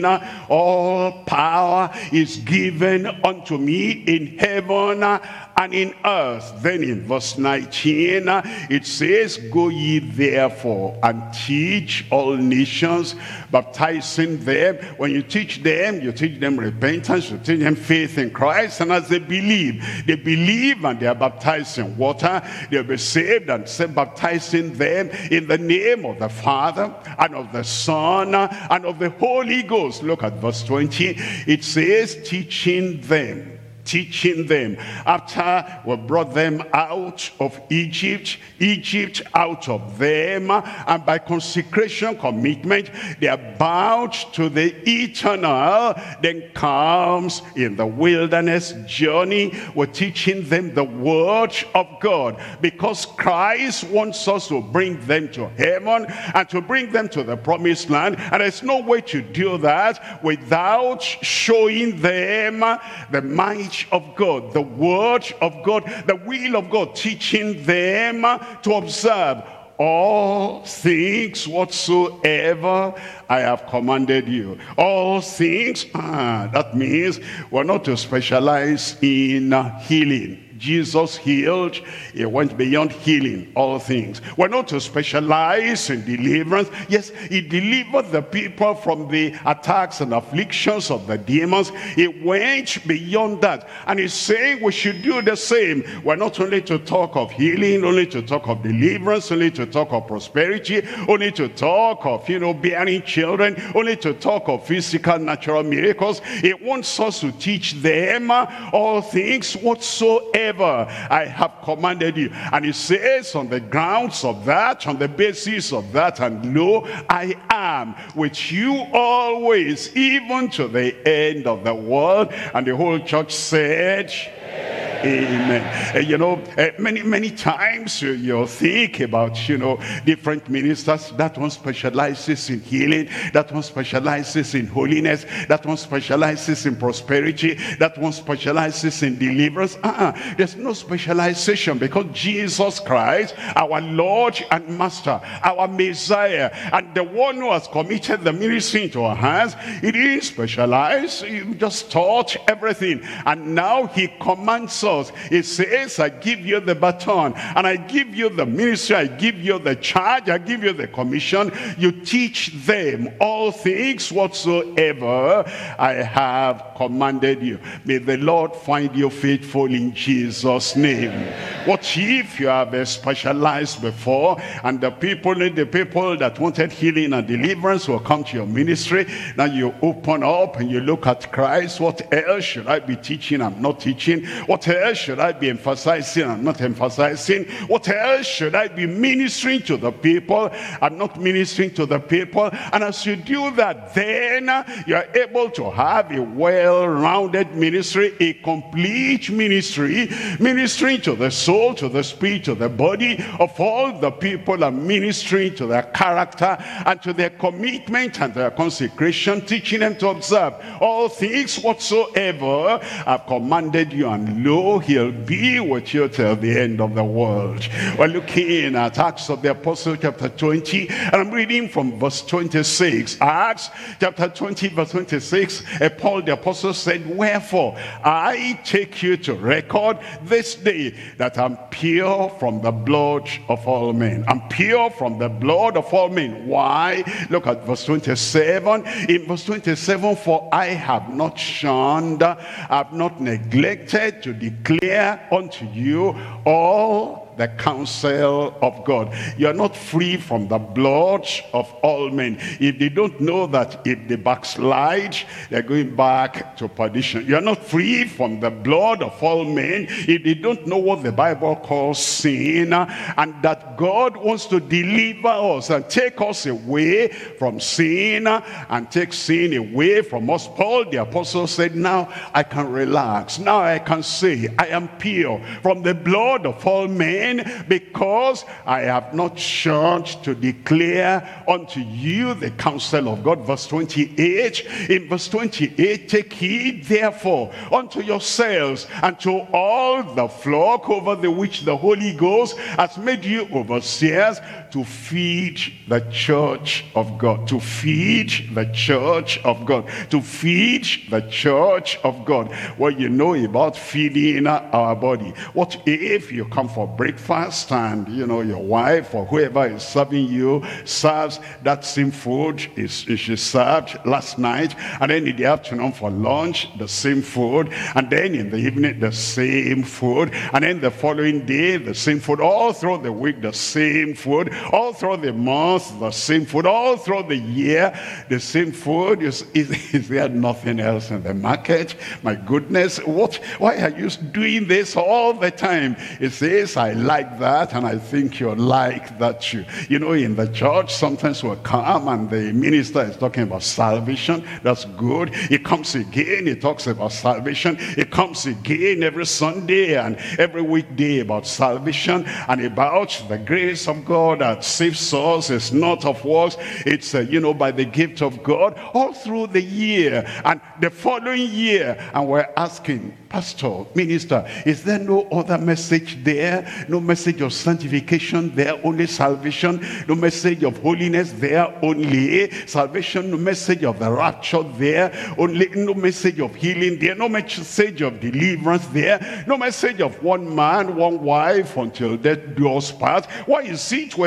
all power is given unto me in heaven and in earth. Then in verse nineteen, it says, go ye therefore and teach all nations, baptizing them. When you teach them, you teach them repentance, you teach them faith in Christ, and as they believe, they believe and they are baptized in water, they'll be saved, and say, baptizing them in the name of the Father and of the Son and of the Holy Ghost. Look at verse twenty. It says, teaching them. Teaching them. After we brought them out of Egypt, Egypt out of them, and by consecration, commitment, they are bound to the eternal. Then comes in the wilderness journey, we're teaching them the word of God, because Christ wants us to bring them to heaven and to bring them to the promised land. And there's no way to do that without showing them the might of God, the word of God, the will of God, teaching them to observe all things whatsoever I have commanded you. All things, ah, that means we're not to specialize in healing. Jesus healed, he went beyond healing all things. We're not to specialize in deliverance. Yes, he delivered the people from the attacks and afflictions of the demons. He went beyond that, and he's saying we should do the same. We're not only to talk of healing, only to talk of deliverance, only to talk of prosperity, only to talk of, you know, bearing children, only to talk of physical, natural miracles. He wants us to teach them all things whatsoever whatsoever I have commanded you. And he says, on the grounds of that, on the basis of that, and lo, I am with you always, even to the end of the world. And the whole church said, amen. Uh, you know, uh, many, many times uh, you'll think about, you know, different ministers. That one specializes in healing. That one specializes in holiness. That one specializes in prosperity. That one specializes in deliverance. Uh-uh. There's no specialization, because Jesus Christ, our Lord and Master, our Messiah, and the one who has committed the ministry into our hands, he didn't specialize. He just taught everything. And now he commands us. He says, I give you the baton, and I give you the ministry, I give you the charge, I give you the commission. You teach them all things whatsoever I have commanded you. May the Lord find you faithful in Jesus' name. What if you have specialized before, and the people, the people that wanted healing and deliverance will come to your ministry. Now you open up and you look at Christ. What else should I be teaching? I'm not teaching. What else should I be emphasizing? I'm not emphasizing. What else should I be ministering to the people? I'm not ministering to the people. And as you do that, then you're able to have a well-rounded ministry, a complete ministry, ministering to the soul, to the spirit, to the body of all the people, and ministering to their character and to their commitment and their consecration, teaching them to observe all things whatsoever I've commanded you, and lo, he'll be with you till the end of the world. We're looking at Acts of the Apostles chapter twenty, and I'm reading from verse twenty-six. Acts chapter twenty verse twenty-six. uh, Paul the Apostle said, wherefore I take you to record this day that I'm pure from the blood of all men. I'm pure from the blood of all men. Why? Look at verse twenty-seven. In verse twenty-seven, for I have not shunned, I have not neglected to declare unto you all the counsel of God. You are not free from the blood of all men. If they don't know that if they backslide, they're going back to perdition. You are not free from the blood of all men if they don't know what the Bible calls sin, and that God wants to deliver us and take us away from sin and take sin away from us. Paul the Apostle said, now I can relax. Now I can say I am pure from the blood of all men, because I have not shunned to declare unto you the counsel of God. Verse twenty-eight. In verse twenty-eight, take heed therefore unto yourselves and to all the flock over the which the Holy Ghost has made you overseers, to feed the church of God. To feed the church of God. To feed the church of God. What you know about feeding our body. What if you come for breakfast and, you know, your wife or whoever is serving you serves that same food is she served last night, and then in the afternoon for lunch the same food, and then in the evening the same food, and then the following day the same food, all through the week the same food, all through the month the same food, all through the year the same food. Is, is, is there nothing else in the market? My goodness, what? Why are you doing this all the time? It says, I like that, and I think you like that too. You know, in the church sometimes we'll come and the minister is talking about salvation. That's good. He comes again, he talks about salvation. He comes again every Sunday and every weekday about salvation and about the grace of God that saves us. It's not of works, it's uh, you know, by the gift of God, all through the year and the following year. And we're asking, pastor, minister, is there no other message there? No message of sanctification there, only salvation? No message of holiness there, only salvation? No message of the rapture there, only? No message of healing there, no message of deliverance there, no message of one man, one wife until death do us part? Why is it we're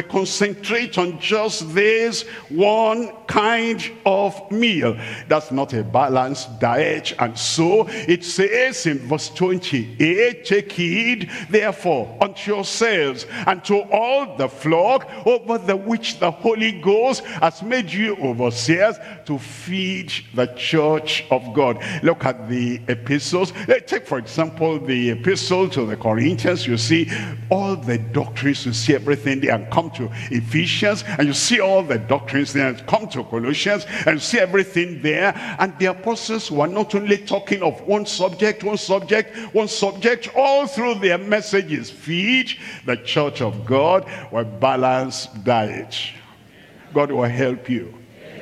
concentrate on just this one kind of meal. That's not a balanced diet. And so it says in verse twenty-eight, take heed therefore unto yourselves and to all the flock over the which the Holy Ghost has made you overseers, to feed the church of God. Look at the epistles. Let's take for example the epistle to the Corinthians. You see all the doctrines, you see everything there, and come to Ephesians and you see all the doctrines there, and come to Colossians and you see everything there. And the apostles were not only talking of one subject, one subject, one subject, all through their messages. Feed the church of God with balanced diet. God will help you.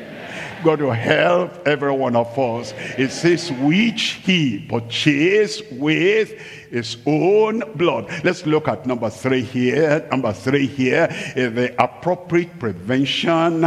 God will help every one of us. It says, which he purchased with his own blood. Let's look at number three here. Number three here is the appropriate prevention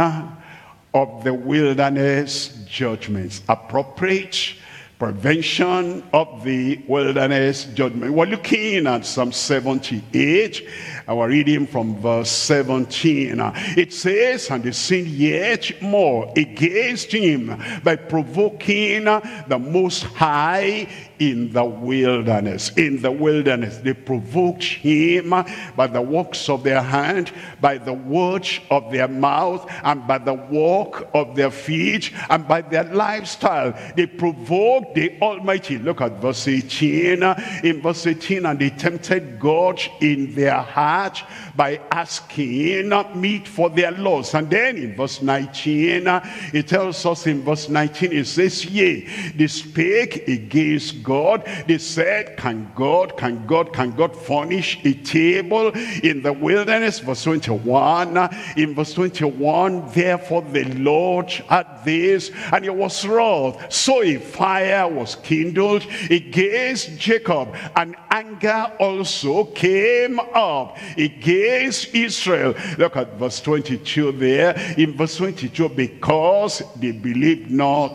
of the wilderness judgments. Appropriate prevention of the wilderness judgment. We're looking at Psalm seventy-eight, and we're reading from verse seventeen. It says, and they sinned yet more against him by provoking the Most High in the wilderness. In the wilderness, they provoked him by the works of their hand, by the words of their mouth, and by the walk of their feet, and by their lifestyle. They provoked the Almighty. Look at verse eighteen. In verse eighteen, and they tempted God in their heart by asking meat for their loss. And then in verse nineteen, it tells us in verse nineteen, it says, yea, they spake against God. They said, can God, can God, can God furnish a table in the wilderness? Verse twenty-one. In verse twenty-one, therefore the Lord had this, and it was wroth. So a fire was kindled against Jacob, and anger also came up against Israel. Look at verse twenty-two there. In verse twenty-two, because they believed not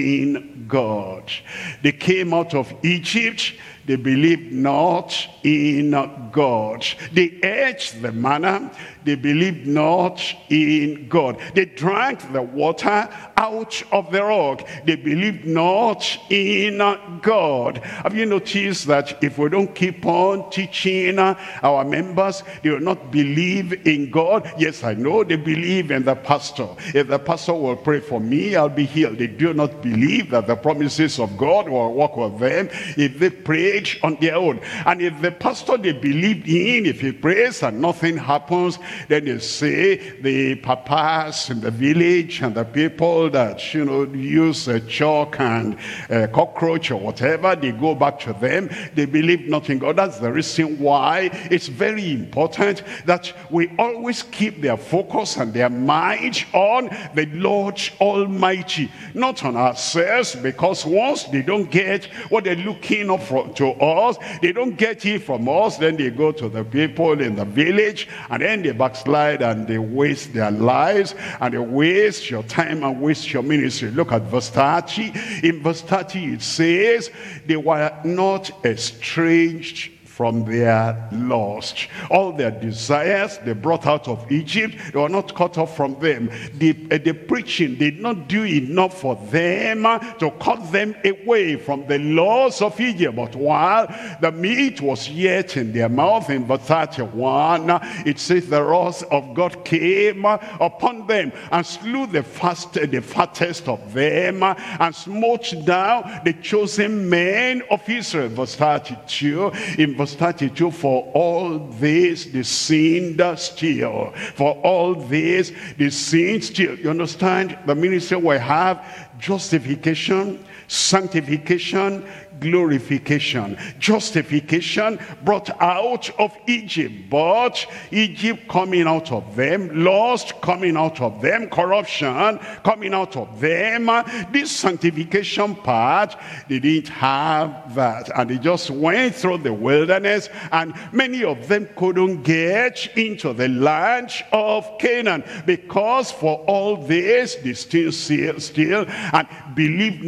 in God. They came out of Egypt, they believed not in God. They ate the manna, they believed not in God. They drank the water out of the rock, they believed not in God. Have you noticed that if we don't keep on teaching our members, they will not believe in God? Yes, I know they believe in the pastor. If the pastor will pray for me, I'll be healed. They do not believe that the promises of God will work with them if they prayed on their own. And if the pastor they believed in, if he prays and nothing happens, then they say the papas in the village and the people that, you know, use a chalk and a cockroach or whatever, they go back to them. They believe not in God. That's the reason why it's very important that we always keep their focus and their mind on the Lord Almighty, not on ourselves, because once they don't get what they're looking up for, to us, they don't get it from us, then they go to the people in the village, and then they backslide and they waste their lives, and they waste your time and waste your ministry. Look at verse thirty. In verse thirty it says, they were not estranged from their lust. All their desires they brought out of Egypt, they were not cut off from them. The, uh, the preaching did not do enough for them uh, to cut them away from the laws of Egypt. But while the meat was yet in their mouth, in verse thirty-one, uh, it says the wrath of God came uh, upon them and slew the, fast, the fattest of them uh, and smote down the chosen men of Israel. Verse thirty-two. In verse thirty-two, for all this they sinned still. For all this they sinned still. You understand? The ministry will have justification, sanctification, glorification. Justification brought out of Egypt, but Egypt coming out of them, lust coming out of them, corruption coming out of them. This sanctification part, they didn't have that, and they just went through the wilderness, and many of them couldn't get into the land of Canaan, because for all this they still still and believed not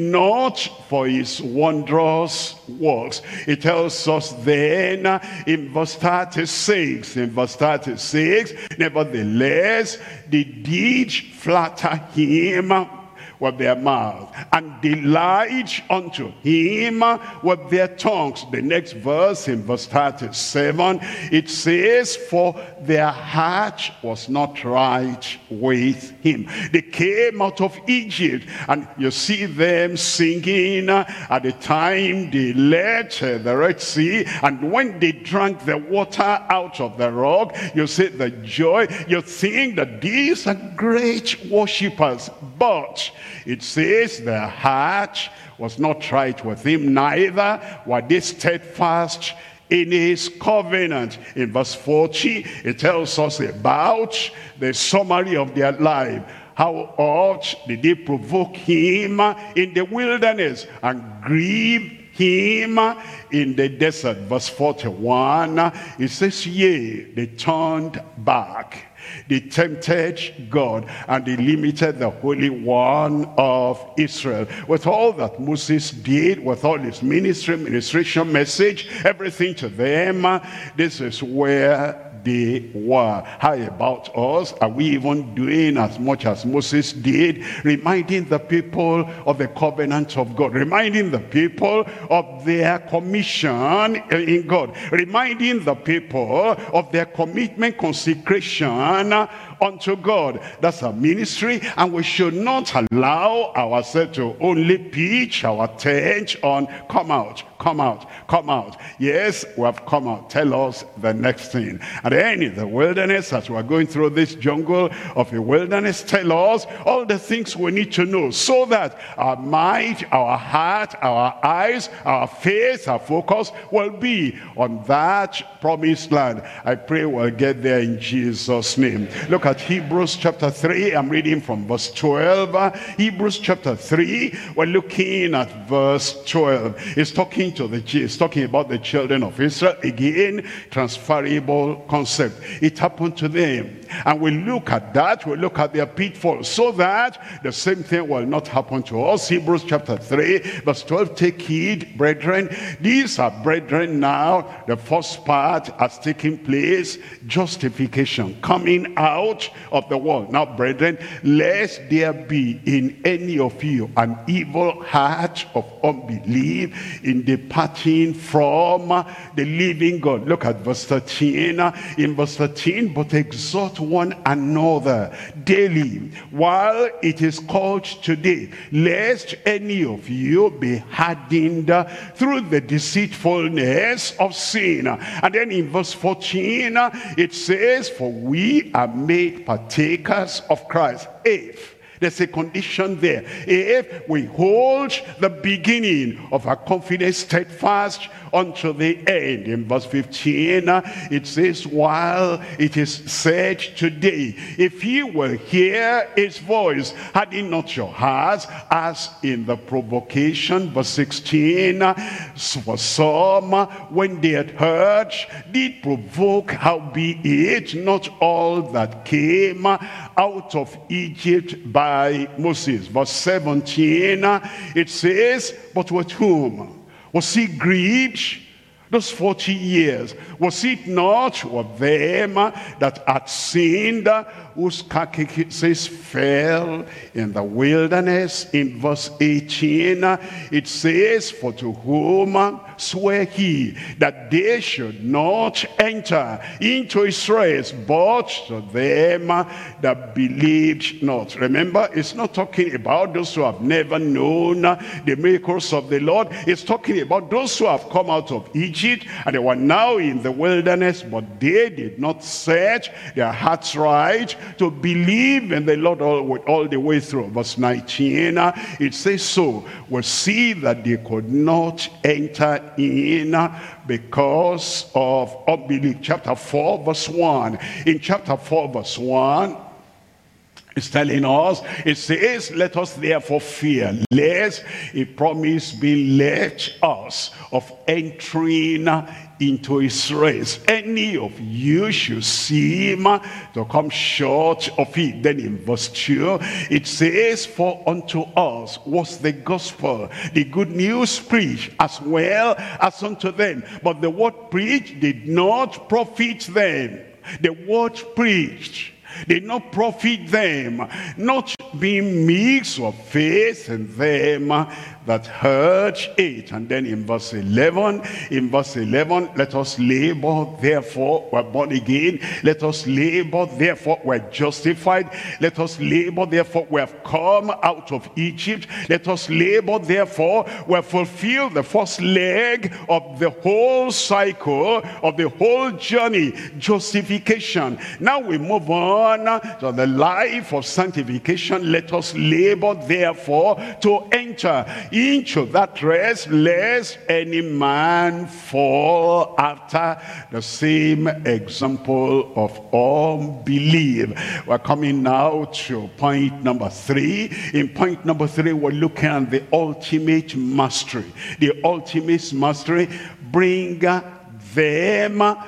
not for his wondrous works. It tells us then in verse thirty-six, in verse thirty-six, nevertheless, they did flatter him with their mouth, and delight unto him with their tongues. The next verse, in verse thirty-seven, it says, for their heart was not right with him. They came out of Egypt, and you see them singing at the time they left the Red Sea, and when they drank the water out of the rock, you see the joy. You think that these are great worshipers, but it says their heart was not right with him, neither were they steadfast in his covenant. In verse forty, it tells us about the summary of their life. How oft did they provoke him in the wilderness and grieve him in the desert? Verse forty-one, it says, yea, they turned back. They tempted God, and they limited the Holy One of Israel. With all that Moses did, with all his ministry, ministration message, everything to them, this is where they were. How about us? Are we even doing as much as Moses did? Reminding the people of the covenant of God. Reminding the people of their commission in God. Reminding the people of their commitment, consecration unto God. That's our ministry, and we should not allow ourselves to only pitch our tent on come out, come out, come out. Yes, we have come out. Tell us the next thing. And then in the wilderness, as we're going through this jungle of the wilderness, tell us all the things we need to know, so that our mind, our heart, our eyes, our faith, our focus will be on that promised land. I pray we'll get there in Jesus' name. Look at Hebrews chapter three. I'm reading from verse twelve. Hebrews chapter three, we're looking at verse twelve. It's talking to the it's talking about the children of Israel. Again, transferable concept. It happened to them, and we look at that, we look at their pitfalls, so that the same thing will not happen to us. Hebrews chapter three, verse twelve, take heed, brethren. These are brethren now. The first part has taken place, justification, coming out of the world. Now, brethren, lest there be in any of you an evil heart of unbelief in departing from the living God. Look at verse thirteen. In verse thirteen, but exhort one another daily while it is called today, lest any of you be hardened through the deceitfulness of sin. And then in verse fourteen, it says, for we are made partakers of Christ, if there's a condition there, if we hold the beginning of our confidence steadfast unto the end. In verse fifteen, it says, while it is said today, if you will hear his voice, harden not your hearts as in the provocation. Verse sixteen, for some, when they had heard, did provoke, howbeit not all that came out of Egypt by Moses. Verse seventeen, it says, but with whom was he grieved those forty years? Was it not with them that had sinned, whose carcasses fell in the wilderness? In verse eighteen, it says, for to whom swear he that they should not enter into his rest, but to them that believed not. Remember, it's not talking about those who have never known the miracles of the Lord. It's talking about those who have come out of Egypt, and they were now in the wilderness, but they did not set their hearts right to believe in the Lord all, all the way through. Verse nineteen, it says, so we'll see that they could not enter in because of unbelief. Chapter four, verse one. In chapter four, verse one, It's telling us, it says, let us therefore fear, lest a promise be left us of entering into his rest. Any of you should seem to come short of it. Then in verse two, it says, for unto us was the gospel, the good news preached, as well as unto them. But the word preached did not profit them. The word preached did not profit them, not being mixed of faith in them that heard it. And then in verse eleven, in verse eleven, let us labor, therefore we're born again. Let us labor, therefore we're justified. Let us labor, therefore we have come out of Egypt. Let us labor, therefore we have fulfilled the first leg of the whole cycle, of the whole journey, justification. Now we move on to the life of sanctification. Let us labor, therefore, to enter into that rest, lest any man fall after the same example of unbelief. We're coming now to point number three. In point number three, we're looking at the ultimate mastery. The ultimate mastery, bring them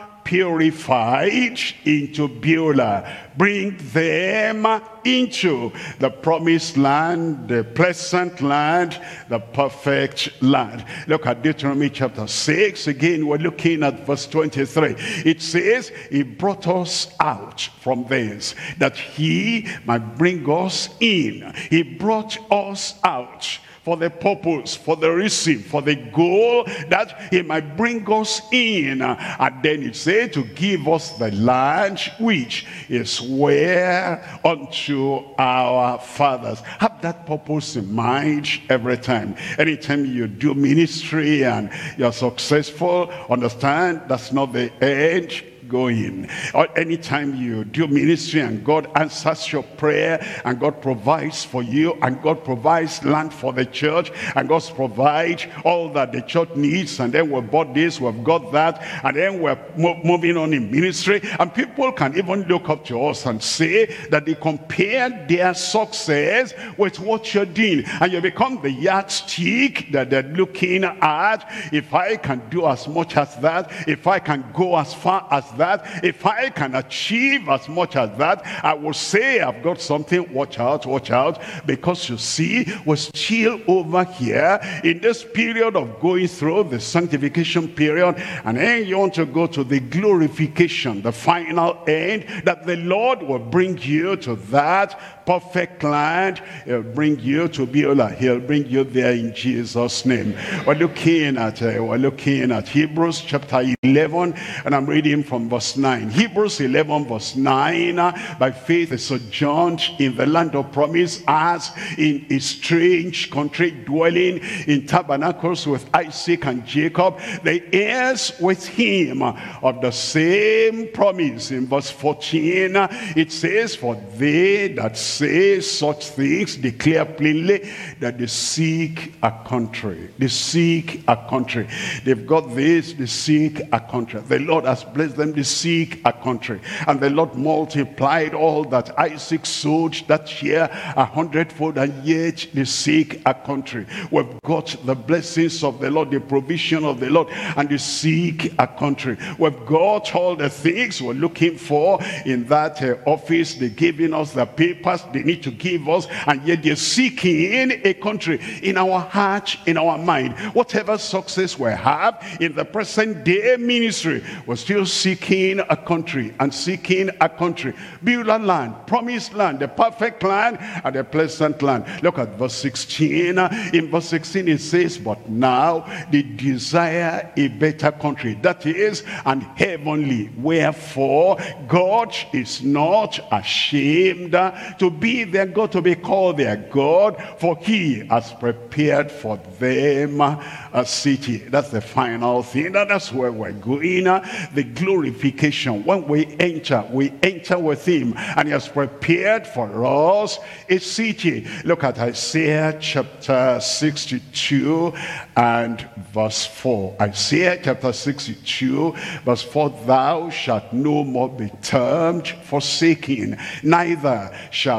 purified into Beulah. Bring them into the promised land, the pleasant land, the perfect land. Look at Deuteronomy chapter six. Again, we're looking at verse twenty-three. It says, he brought us out from thence, that he might bring us in. He brought us out for the purpose, for the reason, for the goal, that he might bring us in. And then it said to give us the land which is where unto our fathers. Have that purpose in mind every time. Anytime you do ministry and you're successful, understand that's not the end. Going. Or anytime you do ministry and God answers your prayer and God provides for you and God provides land for the church and God provides all that the church needs, and then we've bought this, we've got that, and then we're mo moving on in ministry, and people can even look up to us and say that they compare their success with what you're doing, and you become the yardstick that they're looking at. If I can do as much as that, if I can go as far as that, if I can achieve as much as that, I will say I've got something. Watch out, watch out, because you see, we're still over here in this period of going through the sanctification period, and then you want to go to the glorification, the final end, that the Lord will bring you to that perfect land. He'll bring you to Beulah. He'll bring you there in Jesus' name. We're looking at uh, we're looking at Hebrews chapter eleven, and I'm reading from verse nine. Hebrews eleven verse nine. By faith they sojourned in the land of promise, as in a strange country, dwelling in tabernacles with Isaac and Jacob, the heirs with him of the same promise. In verse fourteen, it says, for they that say such things declare plainly that they seek a country. They seek a country. They've got this, they seek a country. The Lord has blessed them, they seek a country. And the Lord multiplied all that Isaac sowed that year a hundredfold, and yet they seek a country. We've got the blessings of the Lord, the provision of the Lord, and they seek a country. We've got all the things we're looking for in that uh, office. They're giving us the papers they need to give us, and yet they're seeking a country. In our heart, in our mind, whatever success we have in the present day ministry, we're still seeking a country and seeking a country. Beulah land, promised land, the perfect land, and the pleasant land. Look at verse sixteen. In verse sixteen it says, but now they desire a better country, that is an heavenly. Wherefore God is not ashamed to be their God, to be called their God, for he has prepared for them a city. That's the final thing. That's where we're going. The glorification. When we enter, we enter with him, and he has prepared for us a city. Look at Isaiah chapter sixty-two and verse four. Isaiah chapter sixty-two verse four. Thou shalt no more be termed forsaken, neither shall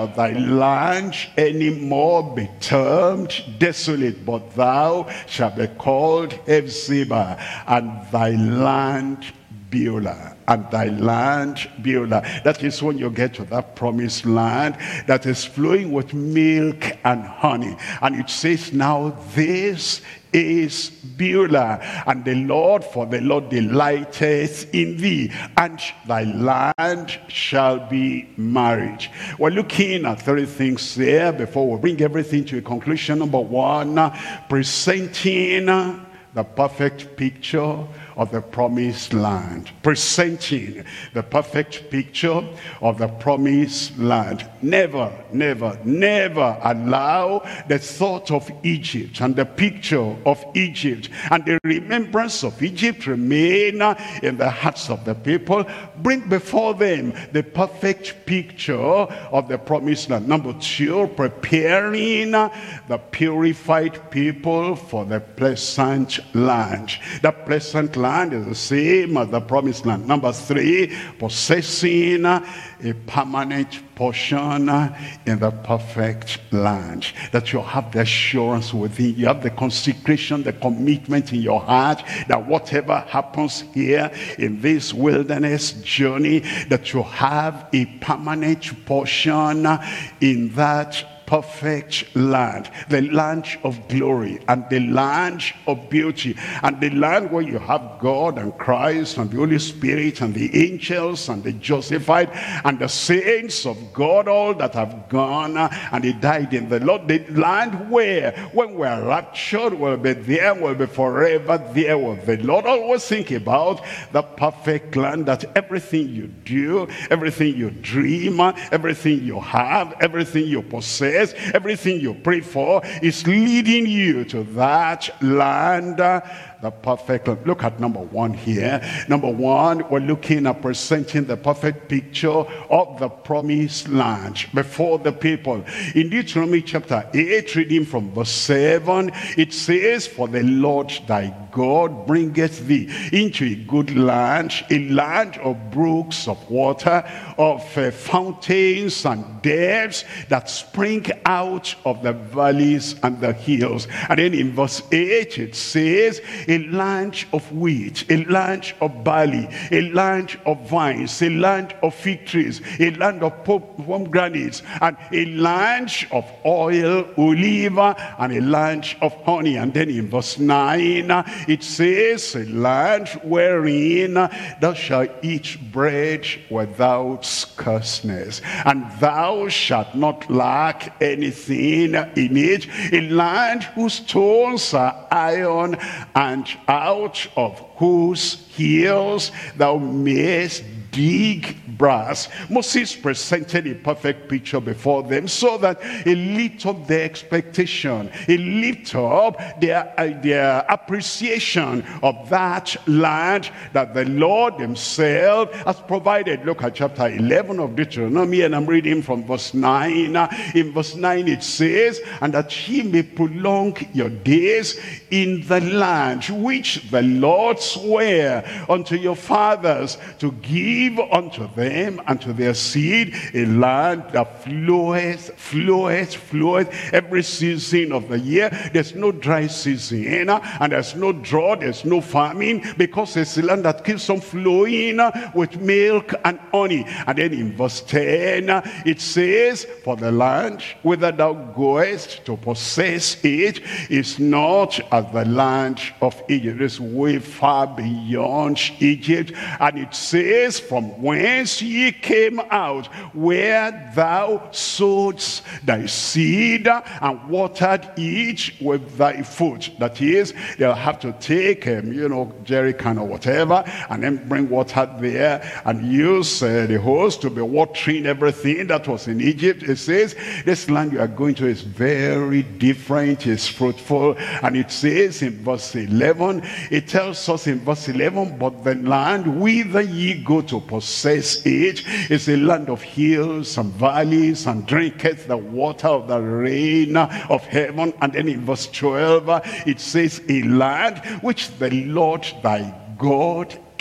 thy land any more be termed desolate, but thou shalt be called Hephzibah, and thy land Beulah, and thy land Beulah. That is when you get to that promised land that is flowing with milk and honey. And it says, now this is Beulah, and the Lord, for the Lord delighteth in thee, and thy land shall be married. We're looking at three things there before we bring everything to a conclusion. Number one, presenting the perfect picture of the promised land. Presenting the perfect picture of the promised land. Never, never, never allow the thought of Egypt and the picture of Egypt and the remembrance of Egypt remain in the hearts of the people. Bring before them the perfect picture of the promised land. Number two, preparing the purified people for the pleasant land. The pleasant land is the same as the promised land. Number three, possessing a permanent portion in the perfect land. That you have the assurance within you, have the consecration, the commitment in your heart, that whatever happens here in this wilderness journey, that you have a permanent portion in that perfect land, the land of glory and the land of beauty, and the land where you have God and Christ and the Holy Spirit and the angels and the justified and the saints of God, all that have gone and they died in the Lord. The land where when we are raptured we'll be there, we'll be forever there with the Lord. Always think about the perfect land, that everything you do, everything you dream, everything you have, everything you possess, everything you pray for is leading you to that land, the perfect land. Look at number one here. Number one, we're looking at presenting the perfect picture of the promised land before the people. In Deuteronomy chapter eight, reading from verse seven, it says, for the Lord thy God bringeth thee into a good land, a land of brooks of water, of uh, fountains and depths that spring out of the valleys and the hills. And then in verse eight it says, a land of wheat, a land of barley, a land of vines, a land of fig trees, a land of pomegranates, and a land of oil, olive, and a land of honey. And then in verse nine it says, a land wherein thou shalt eat bread without scarceness, and thou shalt not lack anything in it, a land whose stones are iron, and out of whose hills thou mayest dig brass. Moses presented a perfect picture before them so that it lit up their expectation, it lit up their, uh, their appreciation of that land that the Lord himself has provided. Look at chapter eleven of Deuteronomy, and I'm reading from verse nine. In verse nine it says, and that he may prolong your days in the land which the Lord sware unto your fathers to give unto them and to their seed, a land that floweth, floweth, floweth every season of the year. There's no dry season, and there's no drought, there's no famine, because it's a land that keeps on flowing with milk and honey. And then in verse ten it says, for the land whither thou goest to possess it is not as the land of Egypt. It's way far beyond Egypt. And it says, from whence ye came out, where thou sowedst thy seed and watered it with thy foot. That is, they'll have to take um, you know, jerry can or whatever, and then bring water there and use uh, the hose to be watering everything that was in Egypt. It says, this land you are going to is very different, it's fruitful. And it says in verse eleven, it tells us in verse eleven, but the land whither ye go to possess it is a land of hills and valleys, and drinketh the water of the rain of heaven. And then in verse twelve it says, a land which the Lord thy God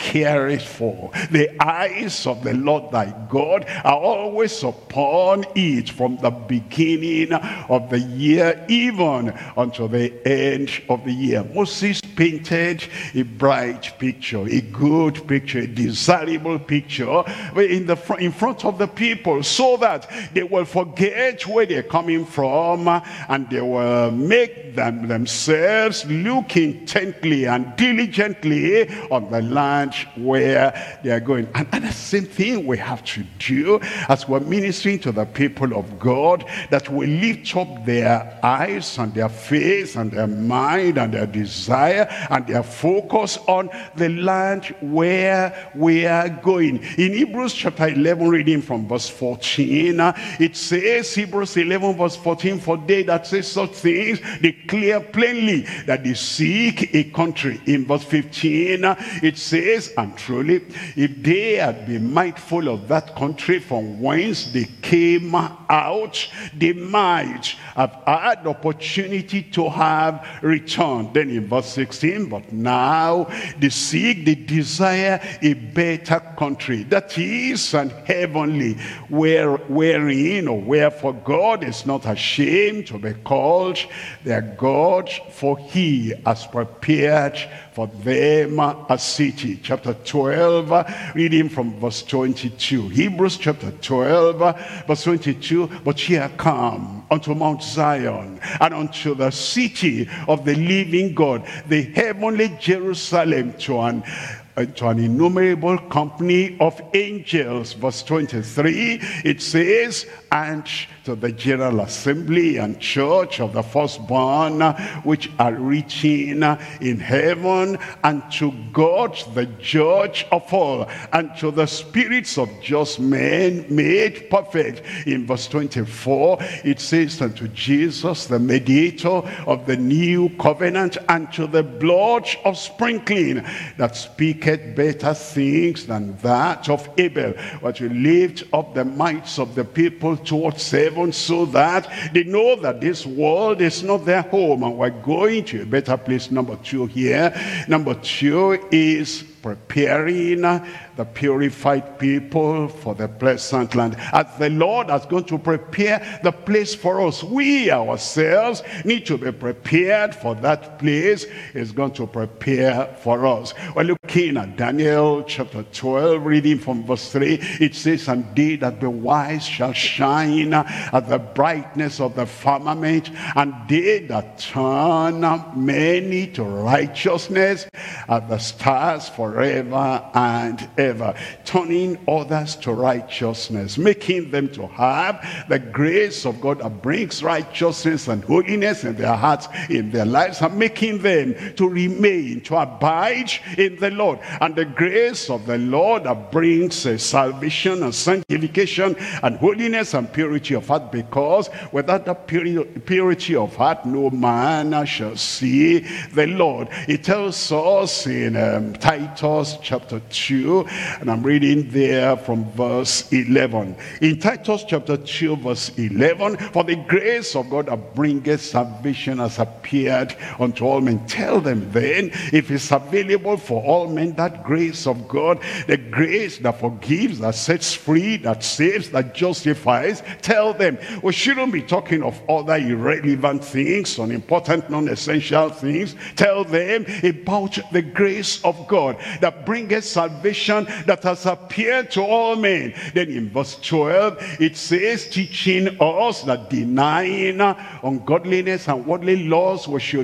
careth for. The eyes of the Lord thy God are always upon it, from the beginning of the year even until the end of the year. Moses painted a bright picture, a good picture, a desirable picture in the front, in front of the people, so that they will forget where they're coming from, and they will make them themselves look intently and diligently on the land where they are going. And, and the same thing we have to do as we're ministering to the people of God, that we lift up their eyes and their faith and their mind and their desire and their focus on the land where we are going. In Hebrews chapter eleven, reading from verse fourteen, it says, Hebrews eleven verse fourteen, for they that say such things declare plainly that they seek a country. In verse fifteen, it says, and truly, if they had been mindful of that country from whence they came out, they might have had opportunity to have returned. Then in verse sixteen, but now they seek, they desire a better country, that is an heavenly, where, wherein or wherefore God is not ashamed to be called their God, for he has prepared for them a city. Chapter twelve, reading from verse twenty-two. Hebrews chapter twelve, verse twenty-two, but ye are come unto Mount Zion, and unto the city of the living God, the heavenly Jerusalem, to an to an innumerable company of angels. Verse twenty-three, it says, and to the general assembly and church of the firstborn which are written in heaven, and to God the judge of all, and to the spirits of just men made perfect. In verse twenty-four, it says, and to Jesus the mediator of the new covenant, and to the blood of sprinkling that speaketh better things than that of Abel. But you lift up the mites of the people towards heaven, so that they know that this world is not their home, and we're going to a better place. Number two here. Number two is preparing the purified people for the pleasant land. As the Lord has gone to prepare the place for us, we ourselves need to be prepared for that place. He's going to prepare for us. We're looking at Daniel chapter twelve, reading from verse three. It says, and they that be wise shall shine at the brightness of the firmament, and they that turn many to righteousness at the stars forever and ever. Turning others to righteousness, making them to have the grace of God that brings righteousness and holiness in their hearts, in their lives, and making them to remain, to abide in the Lord. And the grace of the Lord that brings uh, salvation and sanctification and holiness and purity of heart, because without that purity, purity of heart, no man shall see the Lord. It tells us in um, Titus chapter two, and I'm reading there from verse eleven. In Titus chapter two verse eleven, for the grace of God that bringeth salvation has appeared unto all men. Tell them then, if it's available for all men, that grace of God, the grace that forgives, that sets free, that saves, that justifies, tell them. We shouldn't be talking of other irrelevant things, unimportant, non-essential things. Tell them about the grace of God that bringeth salvation, that has appeared to all men. Then in verse twelve, it says, teaching us that denying ungodliness and worldly laws, we should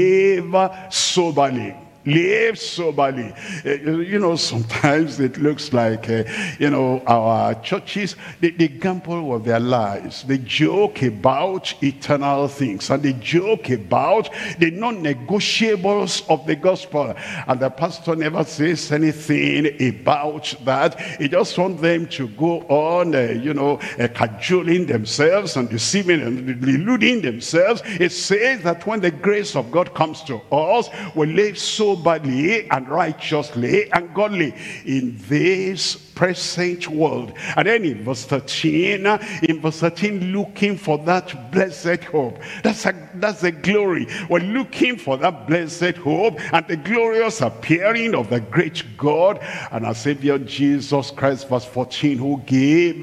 live soberly. Live soberly. Uh, you know, sometimes it looks like, uh, you know, our churches, they, they gamble with their lives. They joke about eternal things, and they joke about the non-negotiables of the gospel. And the pastor never says anything about that. He just wants them to go on, uh, you know, uh, cajoling themselves and deceiving and deluding themselves. It says that when the grace of God comes to us, we live soberly. soberly and righteously and godly in this present world. And then in verse thirteen, in verse thirteen, looking for that blessed hope. That's a, that's the glory. We're looking for that blessed hope and the glorious appearing of the great God and our Savior Jesus Christ. Verse fourteen, who gave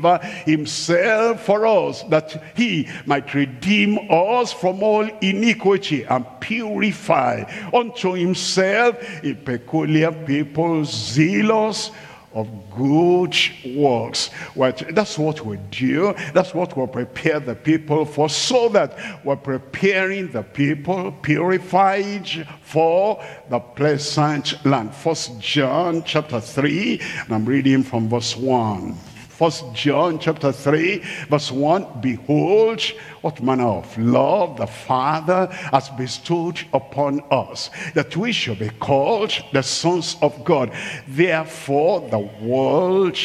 himself for us, that he might redeem us from all iniquity and purify unto himself a peculiar people, zealous of good works. Well, that's what we do. That's what we prepare the people for, so that we're preparing the people purified for the pleasant land. First John chapter three, and I'm reading from verse one. First John chapter three, verse one, behold, what manner of love the Father has bestowed upon us, that we should be called the sons of God. Therefore the world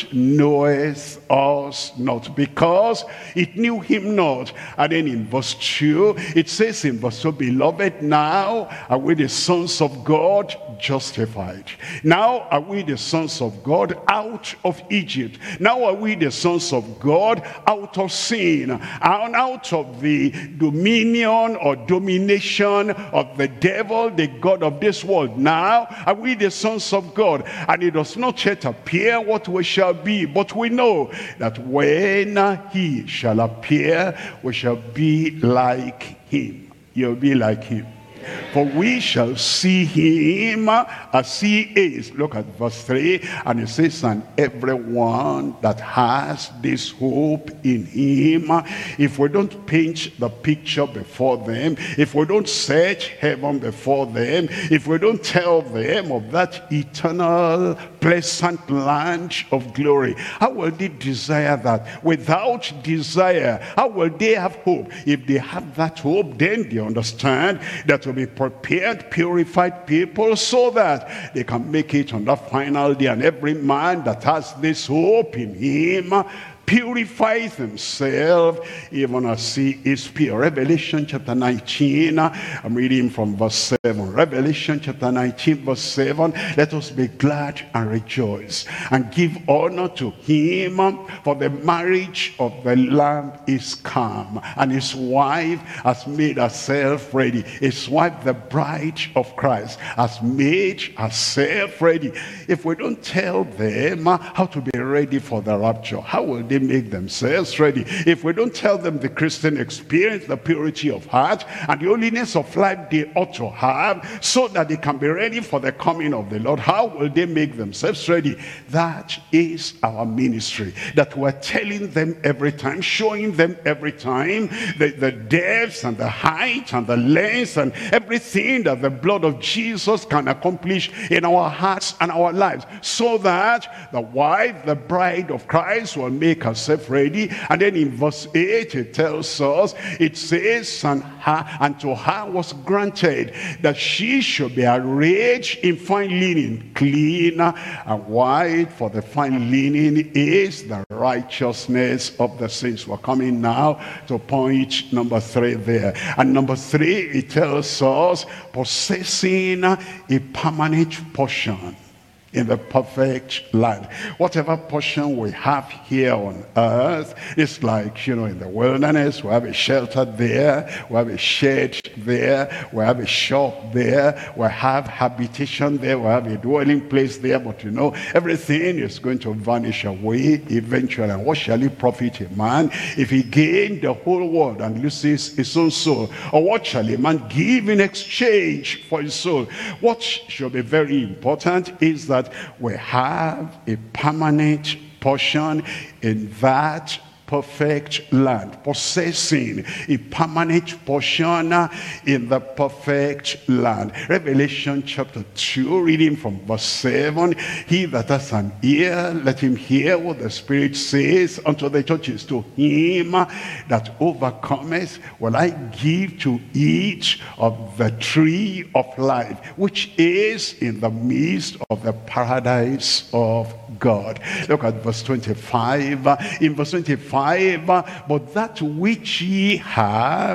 knoweth us not, because it knew him not. And then in verse two, it says in verse two, beloved, now are we the sons of God, justified. Now are we the sons of God out of Egypt. Now are we the sons of God out of sin, and out of the dominion or domination of the devil, the god of this world. Now are we the sons of God, and it does not yet appear what we shall be, but we know that when he shall appear, we shall be like him. You'll be like him. For we shall see him as he is. Look at verse three, and it says, and everyone that has this hope in him, if we don't paint the picture before them, if we don't set heaven before them, if we don't tell them of that eternal pleasant land of glory, how will they desire that? Without desire, how will they have hope? If they have that hope, then they understand that to be prepared, purified people, so that they can make it on the final day. And every man that has this hope in him purifies himself even as he is pure. Revelation chapter nineteen, I'm reading from verse seven. Revelation chapter nineteen verse seven, let us be glad and rejoice and give honor to him, for the marriage of the Lamb is come, and his wife has made herself ready. His wife, the bride of Christ, has made herself ready. If we don't tell them how to be ready for the rapture, how will they make themselves ready? If we don't tell them the Christian experience, the purity of heart and the holiness of life they ought to have, so that they can be ready for the coming of the Lord, how will they make themselves ready? That is our ministry, that we're telling them every time, showing them every time the, the depths and the height and the length and everything that the blood of Jesus can accomplish in our hearts and our lives, so that the wife, the bride of Christ, will make herself ready. And then in verse eight it tells us, it says, and her and to her was granted that she should be arrayed in fine linen, clean and white, for the fine linen is the righteousness of the saints. We're coming now to point number three there. And number three, it tells us, possessing a permanent portion in the perfect land. Whatever portion we have here on earth, it's like, you know, in the wilderness, we have a shelter there, we have a shed there, we have a shop there, we have habitation there, we have a dwelling place there, but you know, everything is going to vanish away eventually. And what shall he profit a man if he gain the whole world and loses his own soul? Or what shall a man give in exchange for his soul? What should be very important is that we have a permanent portion in that perfect land, possessing a permanent portion in the perfect land. Revelation chapter two, reading from verse seven, he that has an ear, let him hear what the Spirit says unto the churches. To him that overcometh will I give to each of the tree of life, which is in the midst of the paradise of God. Look at verse twenty-five. In verse twenty-five, but that which ye have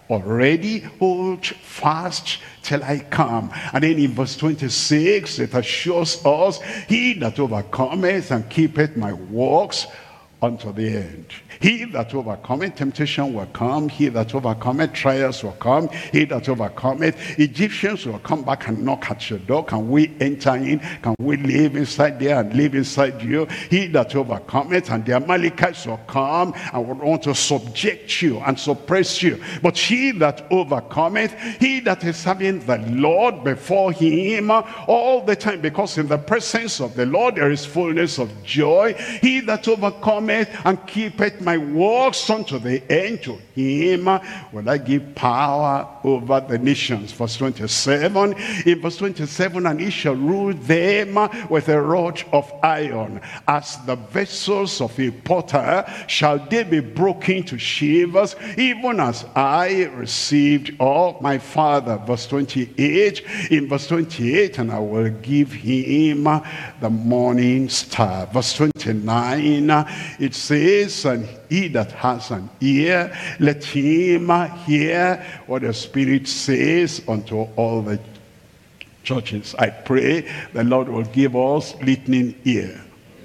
already, hold fast till I come. And then in verse twenty-six, it assures us, he that overcometh and keepeth my works unto the end. He that overcometh, temptation will come. He that overcometh, trials will come. He that overcometh, Egyptians will come back and knock at your door. Can we enter in? Can we live inside there and live inside you? He that overcometh, and the Amalekites will come and will want to subject you and suppress you. But he that overcometh, he that is having the Lord before him all the time, because in the presence of the Lord there is fullness of joy. He that overcometh and keepeth my works unto the end, to him will I give power over the nations. Verse twenty-seven, in verse twenty-seven, and he shall rule them with a rod of iron. As the vessels of a potter shall they be broken to shivers, even as I received of my Father. Verse twenty-eight, in verse twenty-eight, and I will give him the morning star. Verse twenty-nine, it says, and he that has an ear, let him hear what the Spirit says unto all the churches. I pray the Lord will give us listening ear,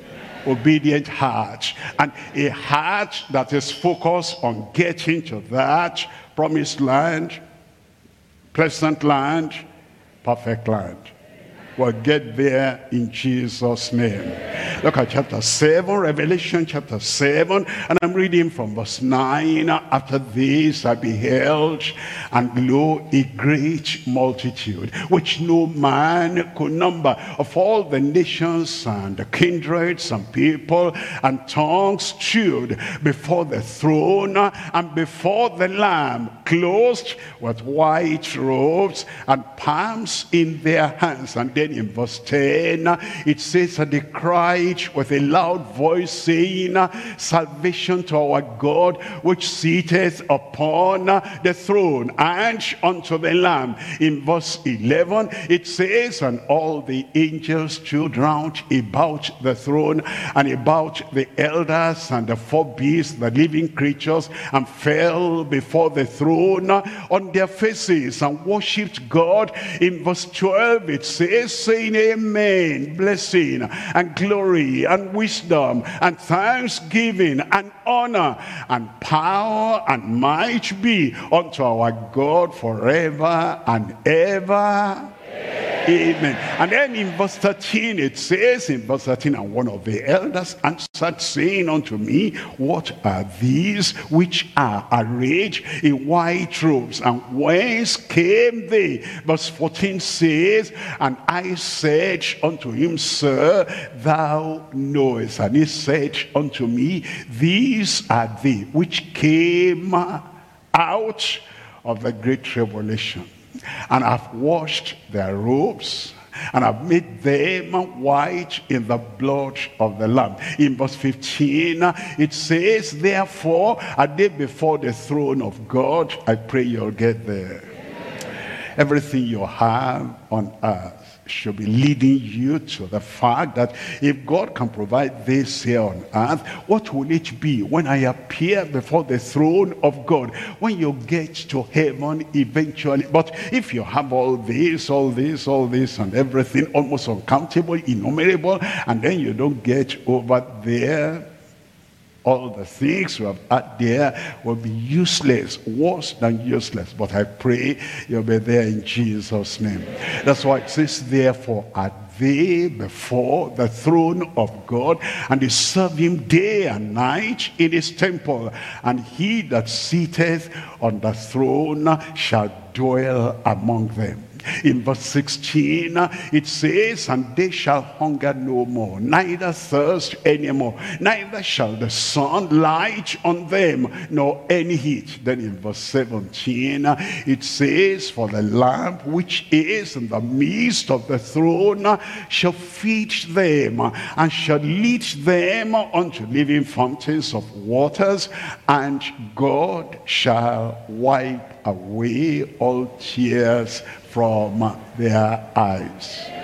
obedient heart, and a heart that is focused on getting to that promised land, pleasant land, perfect land. We'll get there in Jesus' name. Look at chapter seven, Revelation chapter seven, and I'm reading from verse nine. After this I beheld, and lo, a great multitude, which no man could number, of all the nations and the kindreds and people and tongues, stood before the throne and before the Lamb, clothed with white robes and palms in their hands. And then in verse ten, it says that they cried with a loud voice, saying, salvation to our God, which sitteth upon the throne, and unto the Lamb. In verse eleven, it says, and all the angels stood round about the throne, and about the elders and the four beasts, the living creatures, and fell before the throne on their faces, and worshipped God. In verse twelve, it says, saying, amen, blessing and glory and wisdom and thanksgiving and honor and power and might be unto our God forever and ever. Amen. And then in verse thirteen, it says, in verse thirteen, and one of the elders answered, saying unto me, what are these which are arrayed in white robes, and whence came they? Verse fourteen says, and I said unto him, Sir, thou knowest. And he said unto me, these are they which came out of the great tribulation, and I've washed their robes, and I've made them white in the blood of the Lamb. In verse fifteen, it says, therefore are they before the throne of God. I pray you'll get there. Everything you have on earth should be leading you to the fact that if God can provide this here on earth, what will it be when I appear before the throne of God, when you get to heaven eventually? But if you have all this, all this, all this, and everything almost uncountable, innumerable, and then you don't get over there, all the things you have had there will be useless, worse than useless. But I pray you'll be there in Jesus' name. That's why it says, therefore are they before the throne of God, and they serve him day and night in his temple. And he that sitteth on the throne shall dwell among them. In verse sixteen, it says, and they shall hunger no more, neither thirst anymore, neither shall the sun light on them, nor any heat. Then in verse seventeen, it says, for the Lamb which is in the midst of the throne shall feed them, and shall lead them unto living fountains of waters, and God shall wipe away all tears from their eyes.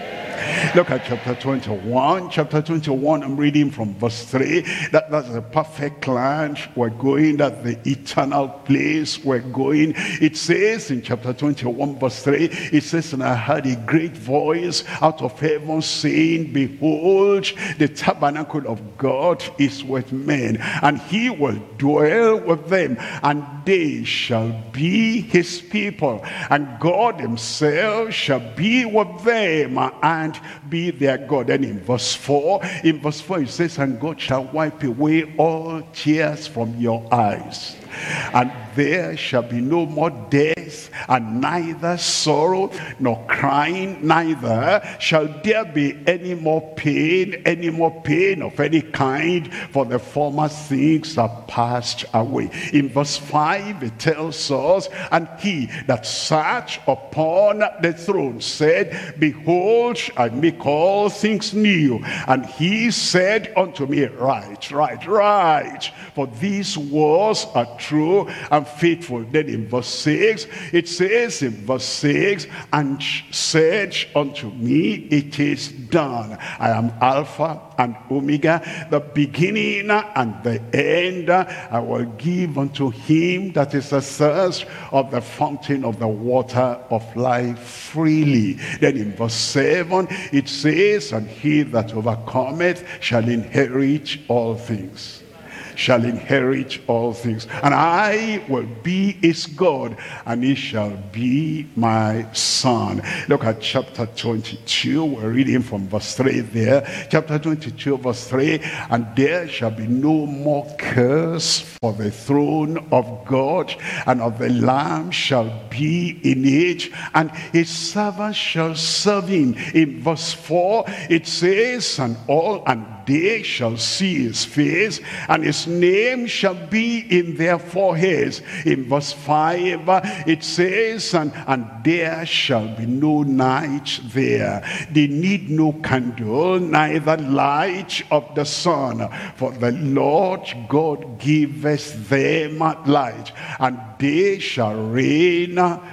Look at chapter twenty-one. Chapter twenty-one, I'm reading from verse three. That, that's the perfect land we're going. That's the eternal place we're going. It says in chapter twenty-one, verse three, it says, and I heard a great voice out of heaven saying, behold, the tabernacle of God is with men, and he will dwell with them, and they shall be his people, and God himself shall be with them and be their God. And in verse four, in verse four it says, and God shall wipe away all tears from your eyes, and there shall be no more death, and neither sorrow nor crying, neither shall there be any more pain, any more pain of any kind, for the former things are passed away. In verse five it tells us, and he that sat upon the throne said, behold, I make all things new. And he said unto me, write, write, write, for these words are true and faithful. Then in verse six it says, in verse six, and said unto me, it is done. I am Alpha and Omega, the beginning and the end. I will give unto him that is athirst of the fountain of the water of life freely. Then in verse seven it says, and he that overcometh shall inherit all things. Shall inherit all things, and I will be his God, and he shall be my son. Look at chapter twenty-two. We're reading from verse three there. Chapter twenty-two, verse three, and there shall be no more curse, for the throne of God and of the Lamb shall be in it, and his servants shall serve him. In verse four it says, and all and they shall see his face, and his name shall be in their foreheads. In verse five it says, and, and there shall be no night there. They need no candle, neither light of the sun, for the Lord God giveth them light, and they shall reign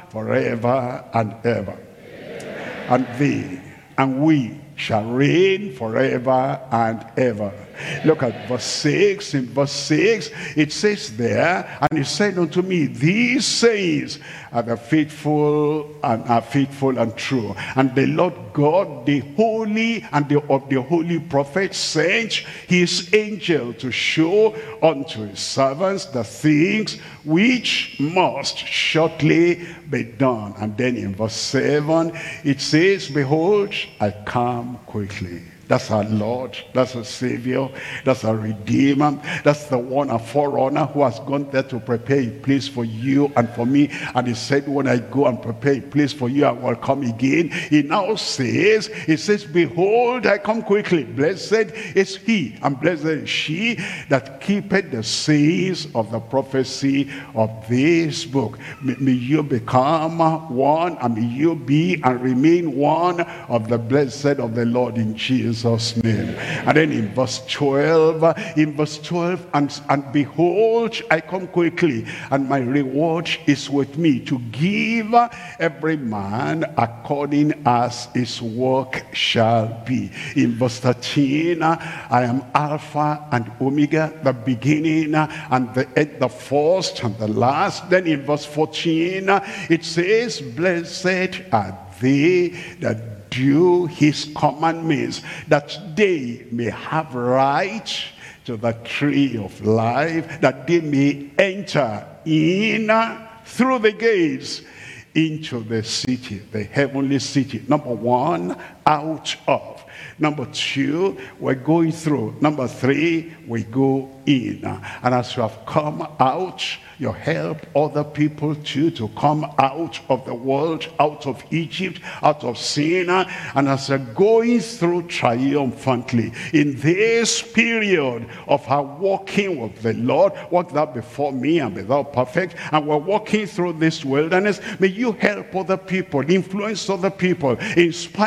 forever and ever. Amen. And they and we shall reign forever and ever. Look at verse six. In verse six it says there, and he said unto me, these sayings are the faithful and are faithful and true, and the Lord God, the holy and the of the holy prophets, sent his angel to show unto his servants the things which must shortly be done. And then in verse seven it says, behold, I come quickly. That's our Lord, that's our Savior, that's our Redeemer, that's the one, a forerunner who has gone there to prepare a place for you and for me. And he said, when I go and prepare a place for you, I will come again. He now says, he says, behold, I come quickly. Blessed is he, and blessed is she that keepeth the sayings of the prophecy of this book. May, may you become one, and may you be and remain one of the blessed of the Lord in Jesus' name. And then in verse twelve, in verse twelve, and, and behold, I come quickly, and my reward is with me, to give every man according as his work shall be. In verse thirteen, I am Alpha and Omega, the beginning and the end, the first and the last. Then in verse fourteen, it says, blessed are they that do his commandments, that they may have right to the tree of life, that they may enter in through the gates into the city, the heavenly city. Number one, out of. Number two, we're going through. Number three, we go in. And as you have come out, you help other people too to come out of the world, out of Egypt, out of sin. And as you're going through triumphantly in this period of our walking with the Lord, walk thou before me and be thou perfect. And we're walking through this wilderness. May you help other people, influence other people, inspire other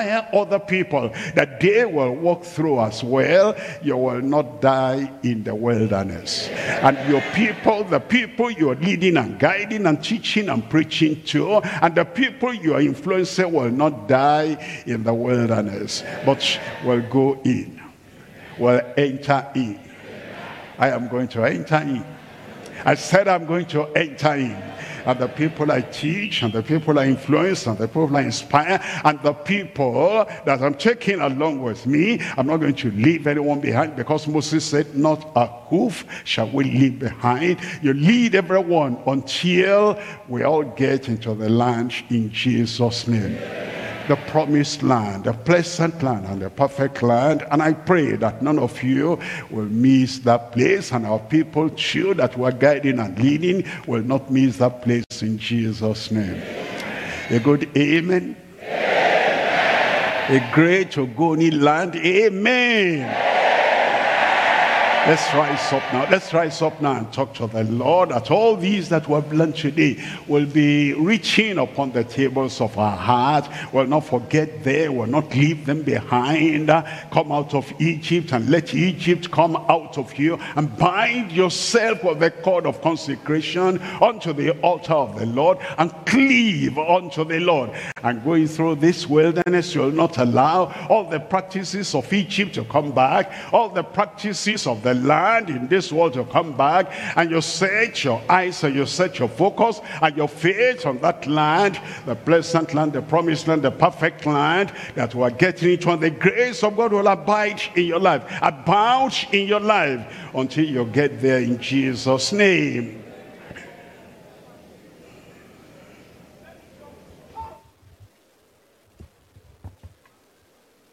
other people that they will walk through as well. You will not die in the wilderness. And your people, the people you're leading and guiding and teaching and preaching to, and the people you are influencing will not die in the wilderness, but will go in, will enter in. I am going to enter in. I said I'm going to enter in. And the people I teach, and the people I influence, and the people I inspire, and the people that I'm taking along with me, I'm not going to leave anyone behind, because Moses said, not a hoof shall we leave behind. You lead everyone until we all get into the land in Jesus' name. The promised land, the pleasant land, and the perfect land. And I pray that none of you will miss that place, and our people too that we're guiding and leading will not miss that place in Jesus' name. A good amen. Amen. A great Ogoni land. Amen. Let's rise up now. Let's rise up now and talk to the Lord, that all these that we have learned today will be reaching upon the tables of our heart. We'll not forget them. We'll not leave them behind. Come out of Egypt and let Egypt come out of you, and bind yourself with the cord of consecration unto the altar of the Lord, and cleave unto the Lord. And going through this wilderness, you'll not allow all the practices of Egypt to come back, all the practices of the land in this world to come back, and you set your eyes and you set your focus and your faith on that land, the pleasant land, the promised land, the perfect land that we are getting into, and the grace of God will abide in your life, abound in your life until you get there in Jesus' name.